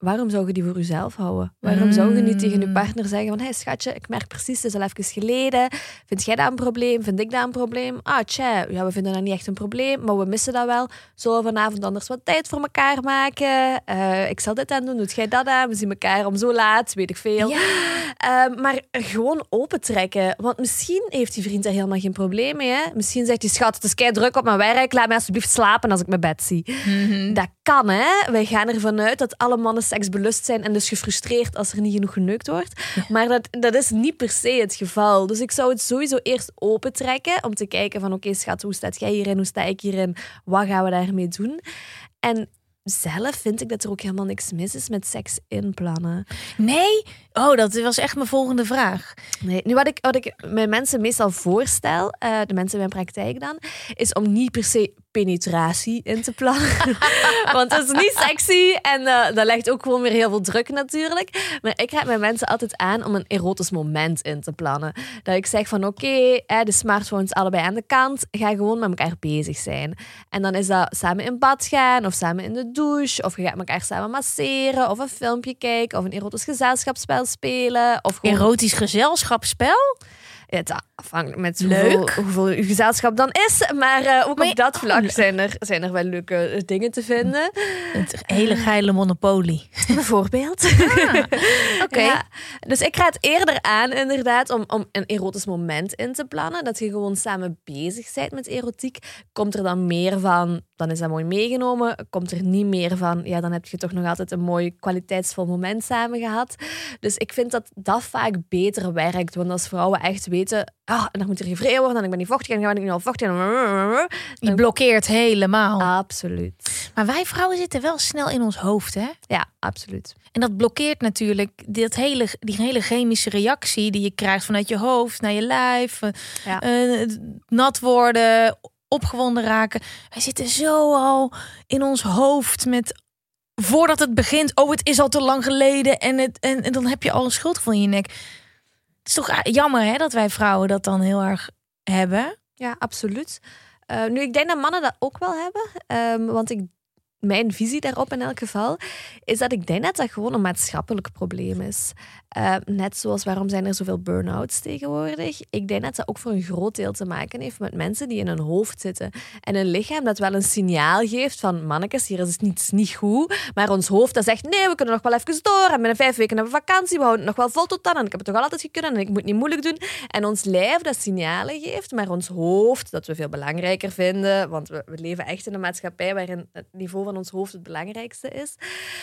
Speaker 3: waarom zou je die voor jezelf houden? Waarom zou je niet tegen je partner zeggen van, hé hey, schatje, ik merk precies, het is al even geleden. Vind jij dat een probleem? Vind ik dat een probleem? Ah, tja, ja, we vinden dat niet echt een probleem, maar we missen dat wel. Zullen we vanavond anders wat tijd voor elkaar maken? Uh, ik zal dit aan doen, doet jij dat aan? We zien elkaar om zo laat, weet ik veel.
Speaker 2: Ja.
Speaker 3: Uh, maar gewoon opentrekken. Want misschien heeft die vriend daar helemaal geen probleem mee. Hè? Misschien zegt hij, schat, het is kei druk op mijn werk, laat mij alsjeblieft slapen als ik mijn bed zie. Mm-hmm. Dat kan, hè. Wij gaan ervan uit dat alle mannen seksbelust zijn en dus gefrustreerd als er niet genoeg geneukt wordt. Ja. Maar dat, dat is niet per se het geval. Dus ik zou het sowieso eerst opentrekken om te kijken van, oké, okay, schat, hoe staat jij hierin? Hoe sta ik hierin? Wat gaan we daarmee doen? En zelf vind ik dat er ook helemaal niks mis is met seks inplannen.
Speaker 2: Nee? Oh, dat was echt mijn volgende vraag.
Speaker 3: Nee, nu wat ik, wat ik mijn mensen meestal voorstel, uh, de mensen in mijn praktijk dan, is om niet per se penetratie in te plannen. Want dat is niet sexy en uh, dat legt ook gewoon weer heel veel druk natuurlijk. Maar ik raad mijn mensen altijd aan om een erotisch moment in te plannen. Dat ik zeg van oké, okay, de smartphones allebei aan de kant, ga gewoon met elkaar bezig zijn. En dan is dat samen in bad gaan of samen in de douche of je gaat elkaar samen masseren of een filmpje kijken of een erotisch gezelschapsspel spelen. Of gewoon...
Speaker 2: Erotisch gezelschapsspel?
Speaker 3: Ja, het afhangt met hoeveel, hoeveel uw gezelschap dan is. Maar uh, ook maar op dat vlak zijn er, zijn er wel leuke dingen te vinden.
Speaker 2: Het hele geile Monopoly.
Speaker 3: Bijvoorbeeld.
Speaker 2: Ah, Oké. Okay.
Speaker 3: Ja, dus ik raad eerder aan inderdaad om, om een erotisch moment in te plannen. Dat je gewoon samen bezig bent met erotiek. Komt er dan meer van, dan is dat mooi meegenomen. Komt er niet meer van, ja, dan heb je toch nog altijd een mooi kwaliteitsvol moment samen gehad. Dus ik vind dat dat vaak beter werkt. Want als vrouwen echt weten, ah, en dan moet er gevreden worden en ik ben niet vochtig en dan ben ik nu al vochtig. En...
Speaker 2: Je blokkeert helemaal.
Speaker 3: Absoluut.
Speaker 2: Maar wij vrouwen zitten wel snel in ons hoofd, hè?
Speaker 3: Ja, absoluut.
Speaker 2: En dat blokkeert natuurlijk dat hele, die hele chemische reactie die je krijgt vanuit je hoofd naar je lijf. Ja. Uh, nat worden, opgewonden raken. Wij zitten zo al in ons hoofd met... Voordat het begint, oh, het is al te lang geleden. En, het, en, en dan heb je al een schuldgevoel in je nek. Het is toch jammer, hè, dat wij vrouwen dat dan heel erg hebben?
Speaker 3: Ja, absoluut. Uh, nu, ik denk dat mannen dat ook wel hebben. Um, want ik, mijn visie daarop in elk geval is dat ik denk dat dat gewoon een maatschappelijk probleem is. Uh, net zoals waarom zijn er zoveel burn-outs tegenwoordig. Ik denk dat dat ook voor een groot deel te maken heeft met mensen die in hun hoofd zitten. En een lichaam dat wel een signaal geeft van mannetjes, hier is het niet, niet goed. Maar ons hoofd dat zegt, nee, we kunnen nog wel even door. En binnen vijf weken hebben we vakantie, we houden het nog wel vol tot dan. En ik heb het toch al altijd gekund en ik moet het niet moeilijk doen. En ons lijf dat signalen geeft, maar ons hoofd, dat we veel belangrijker vinden, want we, we leven echt in een maatschappij waarin het niveau van ons hoofd het belangrijkste is.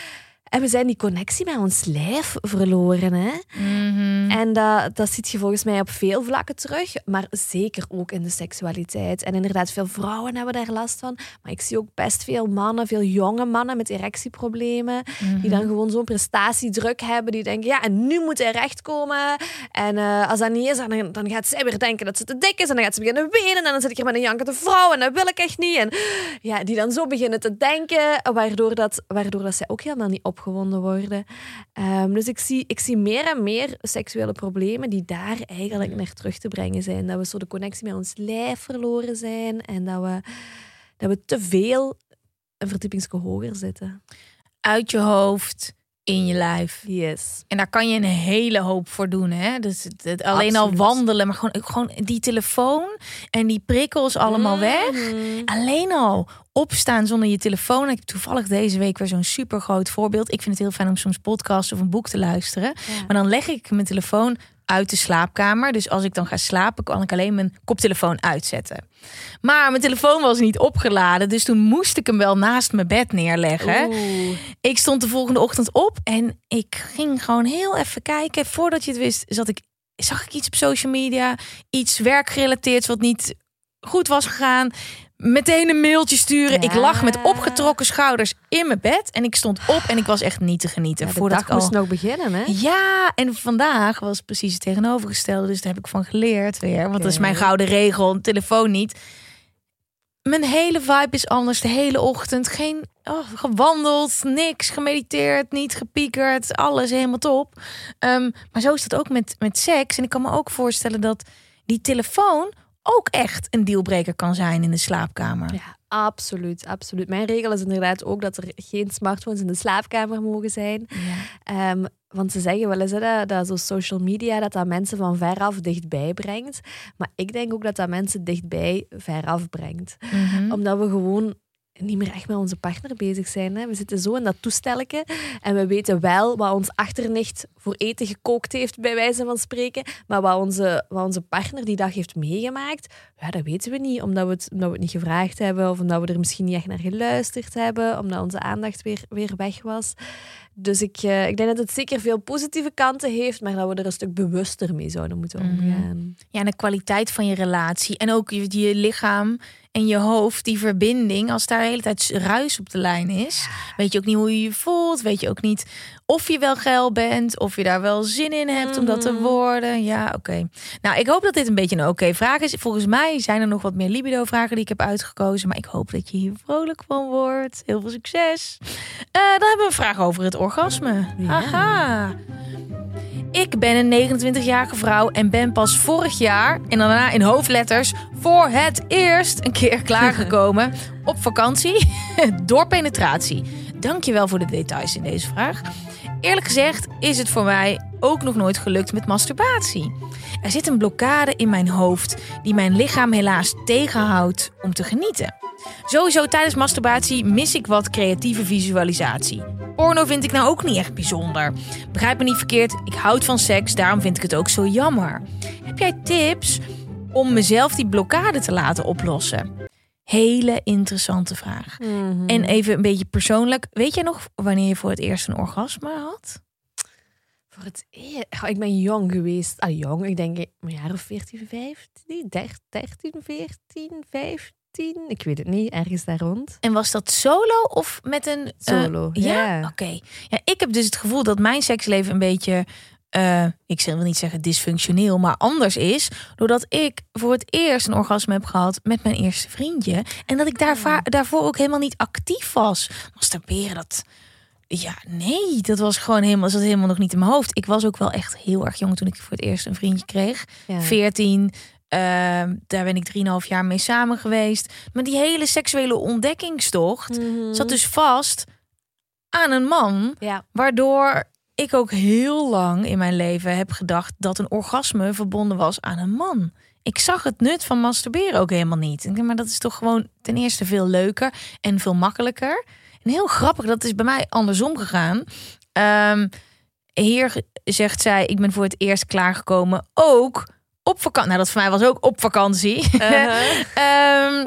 Speaker 3: En we zijn die connectie met ons lijf verloren. Hè?
Speaker 2: Mm-hmm.
Speaker 3: En dat, dat zie je volgens mij op veel vlakken terug. Maar zeker ook in de seksualiteit. En inderdaad, veel vrouwen hebben daar last van. Maar ik zie ook best veel mannen, veel jonge mannen met erectieproblemen. Mm-hmm. Die dan gewoon zo'n prestatiedruk hebben. Die denken, ja, en nu moet hij rechtkomen. En uh, als dat niet is, dan, dan gaat zij weer denken dat ze te dik is. En dan gaat ze beginnen wenen. En dan zit ik hier met een jankende vrouw. En dat wil ik echt niet. En ja, die dan zo beginnen te denken. Waardoor, dat, waardoor dat zij ook helemaal niet opgewonden worden. Um, dus ik zie, ik zie meer en meer seksuele problemen die daar eigenlijk naar terug te brengen zijn. Dat we zo de connectie met ons lijf verloren zijn en dat we, dat we te veel een verdiepingsje hoger zitten.
Speaker 2: Uit je hoofd, in je lijf.
Speaker 3: Yes.
Speaker 2: En daar kan je een hele hoop voor doen, hè? Dus het, het alleen
Speaker 3: Absoluut.
Speaker 2: al wandelen, maar gewoon, gewoon die telefoon en die prikkels allemaal weg.
Speaker 3: Mm-hmm.
Speaker 2: Alleen al opstaan zonder je telefoon. Ik heb toevallig deze week weer zo'n super groot voorbeeld. Ik vind het heel fijn om soms podcast of een boek te luisteren.
Speaker 3: Ja.
Speaker 2: Maar dan leg ik mijn telefoon uit de slaapkamer. Dus als ik dan ga slapen, kan ik alleen mijn koptelefoon uitzetten. Maar mijn telefoon was niet opgeladen. Dus toen moest ik hem wel naast mijn bed neerleggen.
Speaker 3: Oeh.
Speaker 2: Ik stond de volgende ochtend op en ik ging gewoon heel even kijken. Voordat je het wist, zat ik, zag ik iets op social media. Iets werkgerelateerd wat niet goed was gegaan. Meteen een mailtje sturen.
Speaker 3: Ja.
Speaker 2: Ik lag met opgetrokken schouders in mijn bed. En ik stond op en ik was echt niet te genieten.
Speaker 3: Ja, de
Speaker 2: voordat
Speaker 3: dag
Speaker 2: ik al...
Speaker 3: moest nog beginnen, hè?
Speaker 2: Ja, en vandaag was precies het tegenovergestelde. Dus daar heb ik van geleerd weer. Want
Speaker 3: Okay.
Speaker 2: dat is mijn gouden regel. Telefoon niet. Mijn hele vibe is anders. De hele ochtend. Geen oh, gewandeld, niks, gemediteerd, niet gepiekerd. Alles helemaal top. Um, maar zo is dat ook met, met seks. En ik kan me ook voorstellen dat die telefoon ook echt een dealbreaker kan zijn in de slaapkamer.
Speaker 3: Ja, absoluut, absoluut. Mijn regel is inderdaad ook dat er geen smartphones in de slaapkamer mogen zijn. Ja. Um, want ze zeggen wel eens hè, dat, dat zo social media dat dat mensen van veraf dichtbij brengt. Maar ik denk ook dat dat mensen dichtbij veraf brengt. Mm-hmm. Omdat we gewoon niet meer echt met onze partner bezig zijn. Hè. We zitten zo in dat toestelletje en we weten wel wat ons achternicht voor eten gekookt heeft, bij wijze van spreken. Maar wat onze, wat onze partner die dag heeft meegemaakt, ja, dat weten we niet. Omdat we, het, omdat we het niet gevraagd hebben of omdat we er misschien niet echt naar geluisterd hebben. Omdat onze aandacht weer, weer weg was. Dus ik, uh, ik denk dat het zeker veel positieve kanten heeft, maar dat we er een stuk bewuster mee zouden moeten omgaan.
Speaker 2: Mm. Ja, en de kwaliteit van je relatie en ook je, je lichaam en je hoofd, die verbinding, als daar de hele tijd ruis op de lijn is, weet je ook niet hoe je je voelt, weet je ook niet of je wel geil bent, of je daar wel zin in hebt mm. om dat te worden. Ja, oké. Okay. Nou, ik hoop dat dit een beetje een oké okay vraag is. Volgens mij zijn er nog wat meer libido-vragen die ik heb uitgekozen, maar ik hoop dat je hier vrolijk van wordt. Heel veel succes. Uh, dan hebben we een vraag over het orgasme. Ja. Aha. Ik ben een negenentwintigjarige vrouw en ben pas vorig jaar en daarna in hoofdletters voor het eerst een keer klaargekomen op vakantie door penetratie. Dankjewel voor de details in deze vraag. Eerlijk gezegd is het voor mij ook nog nooit gelukt met masturbatie. Er zit een blokkade in mijn hoofd die mijn lichaam helaas tegenhoudt om te genieten. Sowieso tijdens masturbatie mis ik wat creatieve visualisatie. Porno vind ik nou ook niet echt bijzonder. Begrijp me niet verkeerd, ik houd van seks, daarom vind ik het ook zo jammer. Heb jij tips om mezelf die blokkade te laten oplossen? Hele interessante vraag. Mm-hmm. En even een beetje persoonlijk. Weet jij nog wanneer je voor het eerst een orgasme had?
Speaker 3: Voor het eerst? Oh, ik ben jong geweest. Ah, jong. Ik denk een jaar of veertien, vijftien, dertien, veertien, vijftien. Ik weet het niet, ergens daar rond.
Speaker 2: En was dat solo of met een...
Speaker 3: Solo,
Speaker 2: uh, ja.
Speaker 3: ja.
Speaker 2: Oké. Okay. Ja, ik heb dus het gevoel dat mijn seksleven een beetje... Uh, ik wil niet zeggen dysfunctioneel, maar anders is. Doordat ik voor het eerst een orgasme heb gehad met mijn eerste vriendje. En dat ik daar va- daarvoor ook helemaal niet actief was. Masturberen, dat... Ja, nee, dat was gewoon helemaal, dat zat helemaal nog niet in mijn hoofd. Ik was ook wel echt heel erg jong toen ik voor het eerst een vriendje kreeg. Ja. veertien, uh, daar ben ik drieënhalf jaar mee samen geweest. Maar die hele seksuele ontdekkingstocht mm-hmm. zat dus vast aan een man. Ja. Waardoor ik ook heel lang in mijn leven heb gedacht dat een orgasme verbonden was aan een man. Ik zag het nut van masturberen ook helemaal niet. Ik denk, maar dat is toch gewoon ten eerste veel leuker en veel makkelijker. En heel grappig, dat is bij mij andersom gegaan. Um, hier zegt zij, ik ben voor het eerst klaargekomen, ook op vakantie. Nou, dat voor mij was ook op vakantie. Uh-huh. um,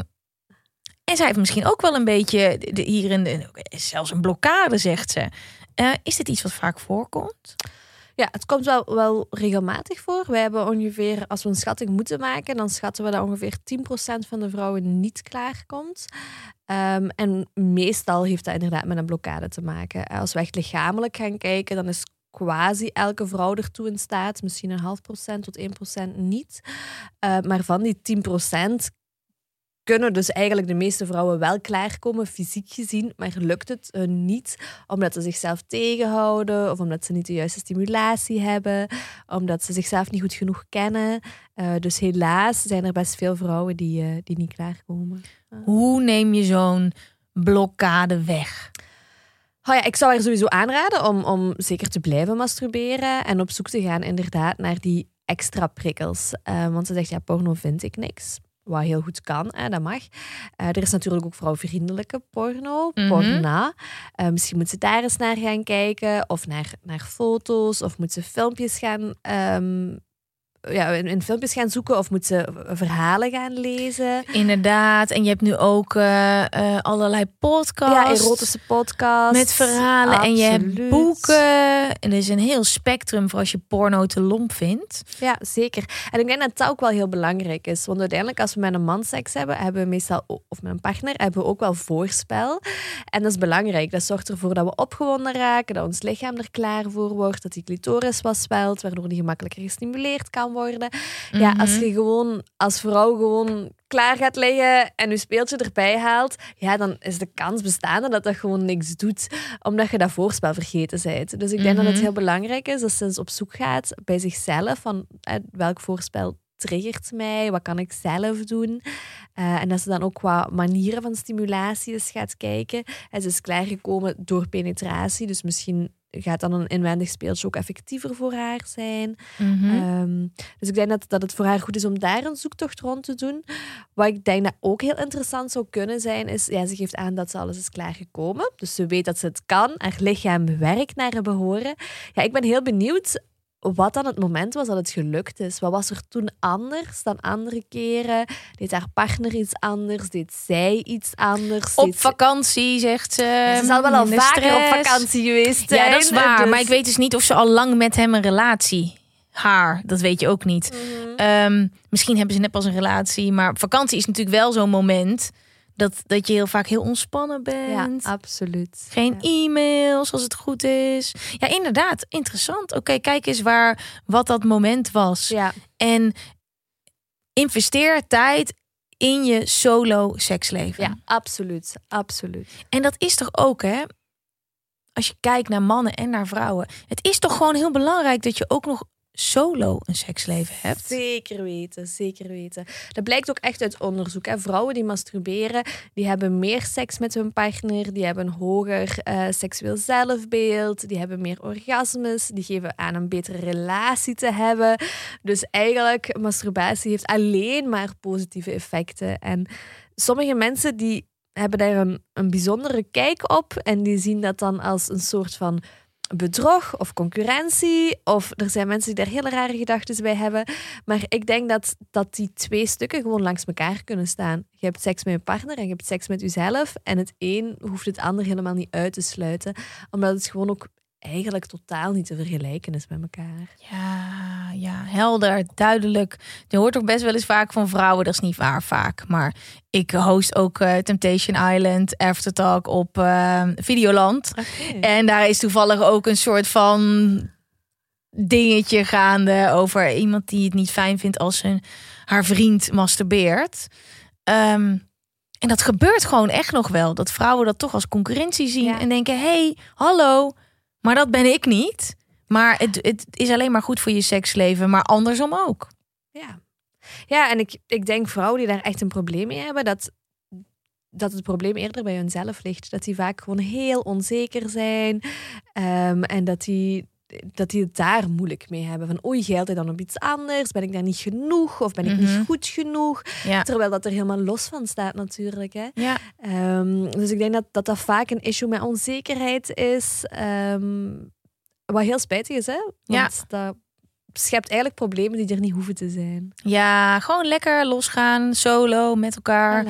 Speaker 2: en zij heeft misschien ook wel een beetje de, hierin, de, zelfs een blokkade, zegt ze. Uh, is dit iets wat vaak voorkomt?
Speaker 3: Ja, het komt wel, wel regelmatig voor. Wij hebben ongeveer, als we een schatting moeten maken, dan schatten we dat ongeveer tien procent van de vrouwen niet klaarkomt. Um, en meestal heeft dat inderdaad met een blokkade te maken. Als we echt lichamelijk gaan kijken, dan is quasi elke vrouw ertoe in staat. Misschien een half procent tot één procent niet. Uh, maar van die tien procent kunnen dus eigenlijk de meeste vrouwen wel klaarkomen, fysiek gezien, maar lukt het uh, niet, omdat ze zichzelf tegenhouden, of omdat ze niet de juiste stimulatie hebben, omdat ze zichzelf niet goed genoeg kennen. Uh, dus helaas zijn er best veel vrouwen die, uh, die niet klaarkomen. Uh.
Speaker 2: Hoe neem je zo'n blokkade weg?
Speaker 3: Oh ja, ik zou er sowieso aanraden om, om zeker te blijven masturberen en op zoek te gaan inderdaad naar die extra prikkels. Uh, want ze zegt, ja, porno vind ik niks. Wat heel goed kan, hè, dat mag. Uh, er is natuurlijk ook vrouwvriendelijke porno, mm-hmm. porna. Uh, misschien moet ze daar eens naar gaan kijken. Of naar, naar foto's. Of moet ze filmpjes gaan... Um, ja, in, in filmpjes gaan zoeken. Of moet ze verhalen gaan lezen.
Speaker 2: Inderdaad. En je hebt nu ook uh, uh, allerlei podcasts.
Speaker 3: Ja, erotische podcasts.
Speaker 2: Met verhalen.
Speaker 3: Absoluut.
Speaker 2: En je hebt boeken. En er is een heel spectrum voor als je porno te lomp vindt.
Speaker 3: Ja, zeker. En ik denk dat dat ook wel heel belangrijk is. Want uiteindelijk, als we met een man seks hebben, hebben we meestal, of met een partner, hebben we ook wel voorspel. En dat is belangrijk. Dat zorgt ervoor dat we opgewonden raken, dat ons lichaam er klaar voor wordt, dat die clitoris wat zwelt, waardoor die gemakkelijker gestimuleerd kan worden. Ja, mm-hmm. Als je gewoon als vrouw gewoon klaar gaat liggen en je speeltje erbij haalt, ja, dan is de kans bestaande dat dat gewoon niks doet, omdat je dat voorspel vergeten bent. Dus ik denk mm-hmm. dat het heel belangrijk is dat ze eens op zoek gaat bij zichzelf van eh, welk voorspel triggert mij? Wat kan ik zelf doen? Uh, en dat ze dan ook qua manieren van stimulatie eens gaat kijken. En ze is klaargekomen door penetratie. Dus misschien gaat dan een inwendig speeltje ook effectiever voor haar zijn.
Speaker 2: Mm-hmm.
Speaker 3: Um, dus ik denk dat, dat het voor haar goed is om daar een zoektocht rond te doen. Wat ik denk dat ook heel interessant zou kunnen zijn, is... Ja, ze geeft aan dat ze alles is klaargekomen. Dus ze weet dat ze het kan. Haar lichaam werkt naar behoren. Ja, ik ben heel benieuwd wat dan het moment was dat het gelukt is. Wat was er toen anders dan andere keren? Deed haar partner iets anders? Deed zij iets anders?
Speaker 2: Op
Speaker 3: Deed
Speaker 2: vakantie, zegt ze.
Speaker 3: ze... Ze zal wel al vaker
Speaker 2: stress.
Speaker 3: op vakantie geweest zijn.
Speaker 2: Ja, dat is waar.
Speaker 3: Dus...
Speaker 2: Maar ik weet dus niet of ze al lang met hem een relatie... Haar, dat weet je ook niet.
Speaker 3: Mm-hmm.
Speaker 2: Um, misschien hebben ze net pas een relatie. Maar vakantie is natuurlijk wel zo'n moment... Dat, dat je heel vaak heel ontspannen bent.
Speaker 3: Ja, absoluut.
Speaker 2: Geen
Speaker 3: ja.
Speaker 2: e-mails als het goed is. Ja, inderdaad. Interessant. Oké, okay, kijk eens waar wat dat moment was.
Speaker 3: Ja.
Speaker 2: En investeer tijd in je solo seksleven.
Speaker 3: Ja, absoluut. Absoluut.
Speaker 2: En dat is toch ook, hè? Als je kijkt naar mannen en naar vrouwen. Het is toch gewoon heel belangrijk dat je ook nog solo een seksleven hebt.
Speaker 3: Zeker weten, zeker weten. Dat blijkt ook echt uit onderzoek. Hè. Vrouwen die masturberen, die hebben meer seks met hun partner, die hebben een hoger uh, seksueel zelfbeeld, die hebben meer orgasmes, die geven aan een betere relatie te hebben. Dus eigenlijk, masturbatie heeft alleen maar positieve effecten. En sommige mensen die hebben daar een, een bijzondere kijk op en die zien dat dan als een soort van bedrog of concurrentie. Of er zijn mensen die daar hele rare gedachten bij hebben. Maar ik denk dat, dat die twee stukken gewoon langs elkaar kunnen staan. Je hebt seks met je partner en je hebt seks met jezelf. En het een hoeft het ander helemaal niet uit te sluiten. Omdat het gewoon ook eigenlijk totaal niet te vergelijken is met elkaar.
Speaker 2: Ja, ja, helder, duidelijk. Je hoort toch best wel eens vaak van vrouwen, dat is niet waar vaak. Maar ik host ook uh, Temptation Island Aftertalk op uh, Videoland.
Speaker 3: Okay.
Speaker 2: En daar is toevallig ook een soort van dingetje gaande over iemand die het niet fijn vindt als zijn, haar vriend masturbeert. Um, en dat gebeurt gewoon echt nog wel. Dat vrouwen dat toch als concurrentie zien ja. en denken, hey, hallo, maar dat ben ik niet. Maar het, het is alleen maar goed voor je seksleven, maar andersom ook.
Speaker 3: Ja, ja en ik, ik denk vrouwen die daar echt een probleem mee hebben, dat, dat het probleem eerder bij hunzelf ligt. Dat die vaak gewoon heel onzeker zijn. Um, en dat die, dat die het daar moeilijk mee hebben. Van oei, geldt hij dan op iets anders? Ben ik daar niet genoeg? Of ben ik
Speaker 2: mm-hmm.
Speaker 3: niet goed genoeg? Ja. Terwijl dat er helemaal los van staat natuurlijk. Hè?
Speaker 2: Ja.
Speaker 3: Um, dus ik denk dat, dat dat vaak een issue met onzekerheid is. Um, wat heel spijtig is, hè? Want ja. dat schept eigenlijk problemen die er niet hoeven te zijn.
Speaker 2: Ja, gewoon lekker losgaan, solo, met elkaar.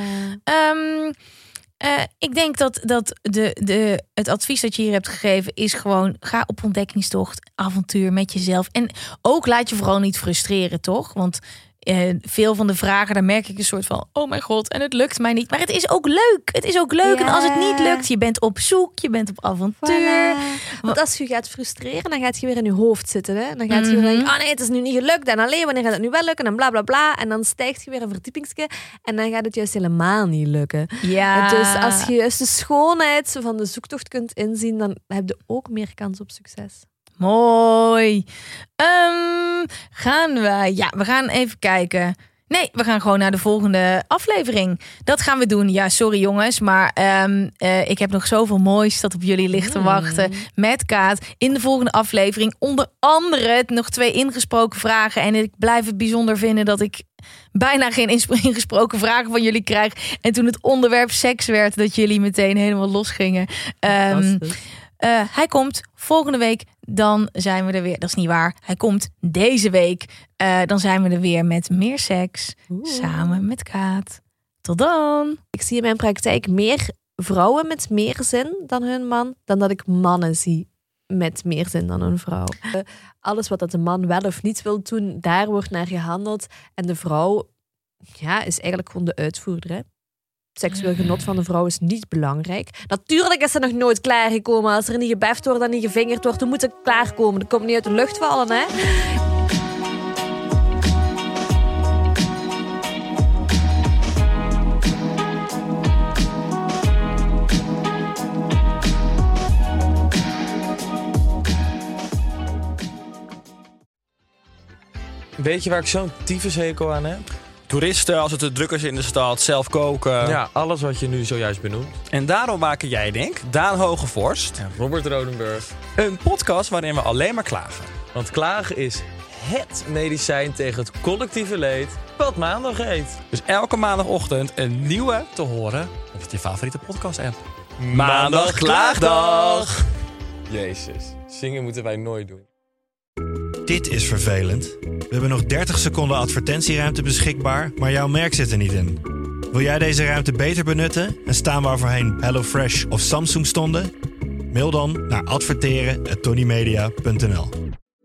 Speaker 2: Um, uh, ik denk dat, dat de, de, het advies dat je hier hebt gegeven is gewoon, ga op ontdekkingstocht, avontuur met jezelf. En ook laat je vooral niet frustreren, toch? Want Uh, veel van de vragen, daar merk ik een soort van, oh mijn god, en het lukt mij niet. Maar het is ook leuk. Het is ook leuk. Ja. En als het niet lukt, je bent op zoek, je bent op avontuur.
Speaker 3: Voilà. Want als je gaat frustreren, dan gaat je weer in je hoofd zitten. Hè? Dan gaat mm-hmm. je weer denken, oh nee, het is nu niet gelukt. En alleen, wanneer gaat het nu wel lukken? En bla bla bla. En dan stijgt je weer een verdiepingsje. En dan gaat het juist helemaal niet lukken.
Speaker 2: Ja.
Speaker 3: Dus als je juist de schoonheid van de zoektocht kunt inzien, dan heb je ook meer kans op succes.
Speaker 2: Mooi. Um, gaan we... Ja, we gaan even kijken. Nee, we gaan gewoon naar de volgende aflevering. Dat gaan we doen. Ja, sorry jongens, maar um, uh, ik heb nog zoveel moois dat op jullie ligt te wachten. Met Kaat in de volgende aflevering. Onder andere nog twee ingesproken vragen. En ik blijf het bijzonder vinden dat ik bijna geen ingesproken vragen van jullie krijg. En toen het onderwerp seks werd, dat jullie meteen helemaal losgingen. Um, Uh, hij komt volgende week, dan zijn we er weer. Dat is niet waar. Hij komt deze week. Uh, dan zijn we er weer met meer seks. Oeh. Samen met Kaat. Tot dan.
Speaker 3: Ik zie in mijn praktijk meer vrouwen met meer zin dan hun man, dan dat ik mannen zie met meer zin dan een vrouw. Uh, alles wat dat de man wel of niet wil doen, daar wordt naar gehandeld. En de vrouw ja, is eigenlijk gewoon de uitvoerder, hè. Seksueel genot van de vrouw is niet belangrijk. Natuurlijk is ze nog nooit klaargekomen. Als er niet gebeft wordt en niet gevingerd wordt, dan moet ze klaarkomen. Dat komt niet uit de lucht vallen, hè?
Speaker 6: weet je waar ik zo'n tyfushekel aan heb?
Speaker 7: Toeristen, als het te druk is in de stad, zelf koken.
Speaker 6: Ja, alles wat je nu zojuist benoemt.
Speaker 7: En daarom maken jij, denk Daan Hogevorst
Speaker 6: En Robert Rodenburg.
Speaker 7: een podcast waarin we alleen maar klagen.
Speaker 6: Want klagen is het medicijn tegen het collectieve leed wat maandag heet.
Speaker 7: Dus elke maandagochtend een nieuwe te horen op je favoriete podcast-app.
Speaker 6: Maandag Klaagdag! Jezus, zingen moeten wij nooit doen.
Speaker 8: Dit is vervelend. We hebben nog dertig seconden advertentieruimte beschikbaar, maar jouw merk zit er niet in. Wil jij deze ruimte beter benutten en staan waar voorheen HelloFresh of Samsung stonden? Mail dan naar adverteren at tonymedia punt n l.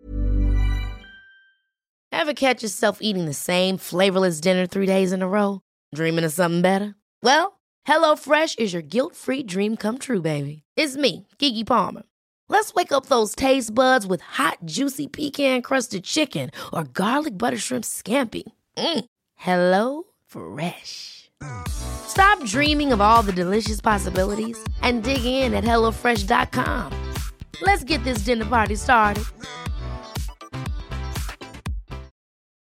Speaker 1: Ever catch yourself eating the same flavorless dinner three days in a row? Dreaming of something better? Well, HelloFresh is your guilt-free dream come true, baby. It's me, Keke Palmer. Let's wake up those taste buds with hot, juicy pecan-crusted chicken or garlic butter shrimp scampi. Mm. Hello Fresh. Stop dreaming of all the delicious possibilities and dig in at hello fresh dot com. Let's get this dinner party started.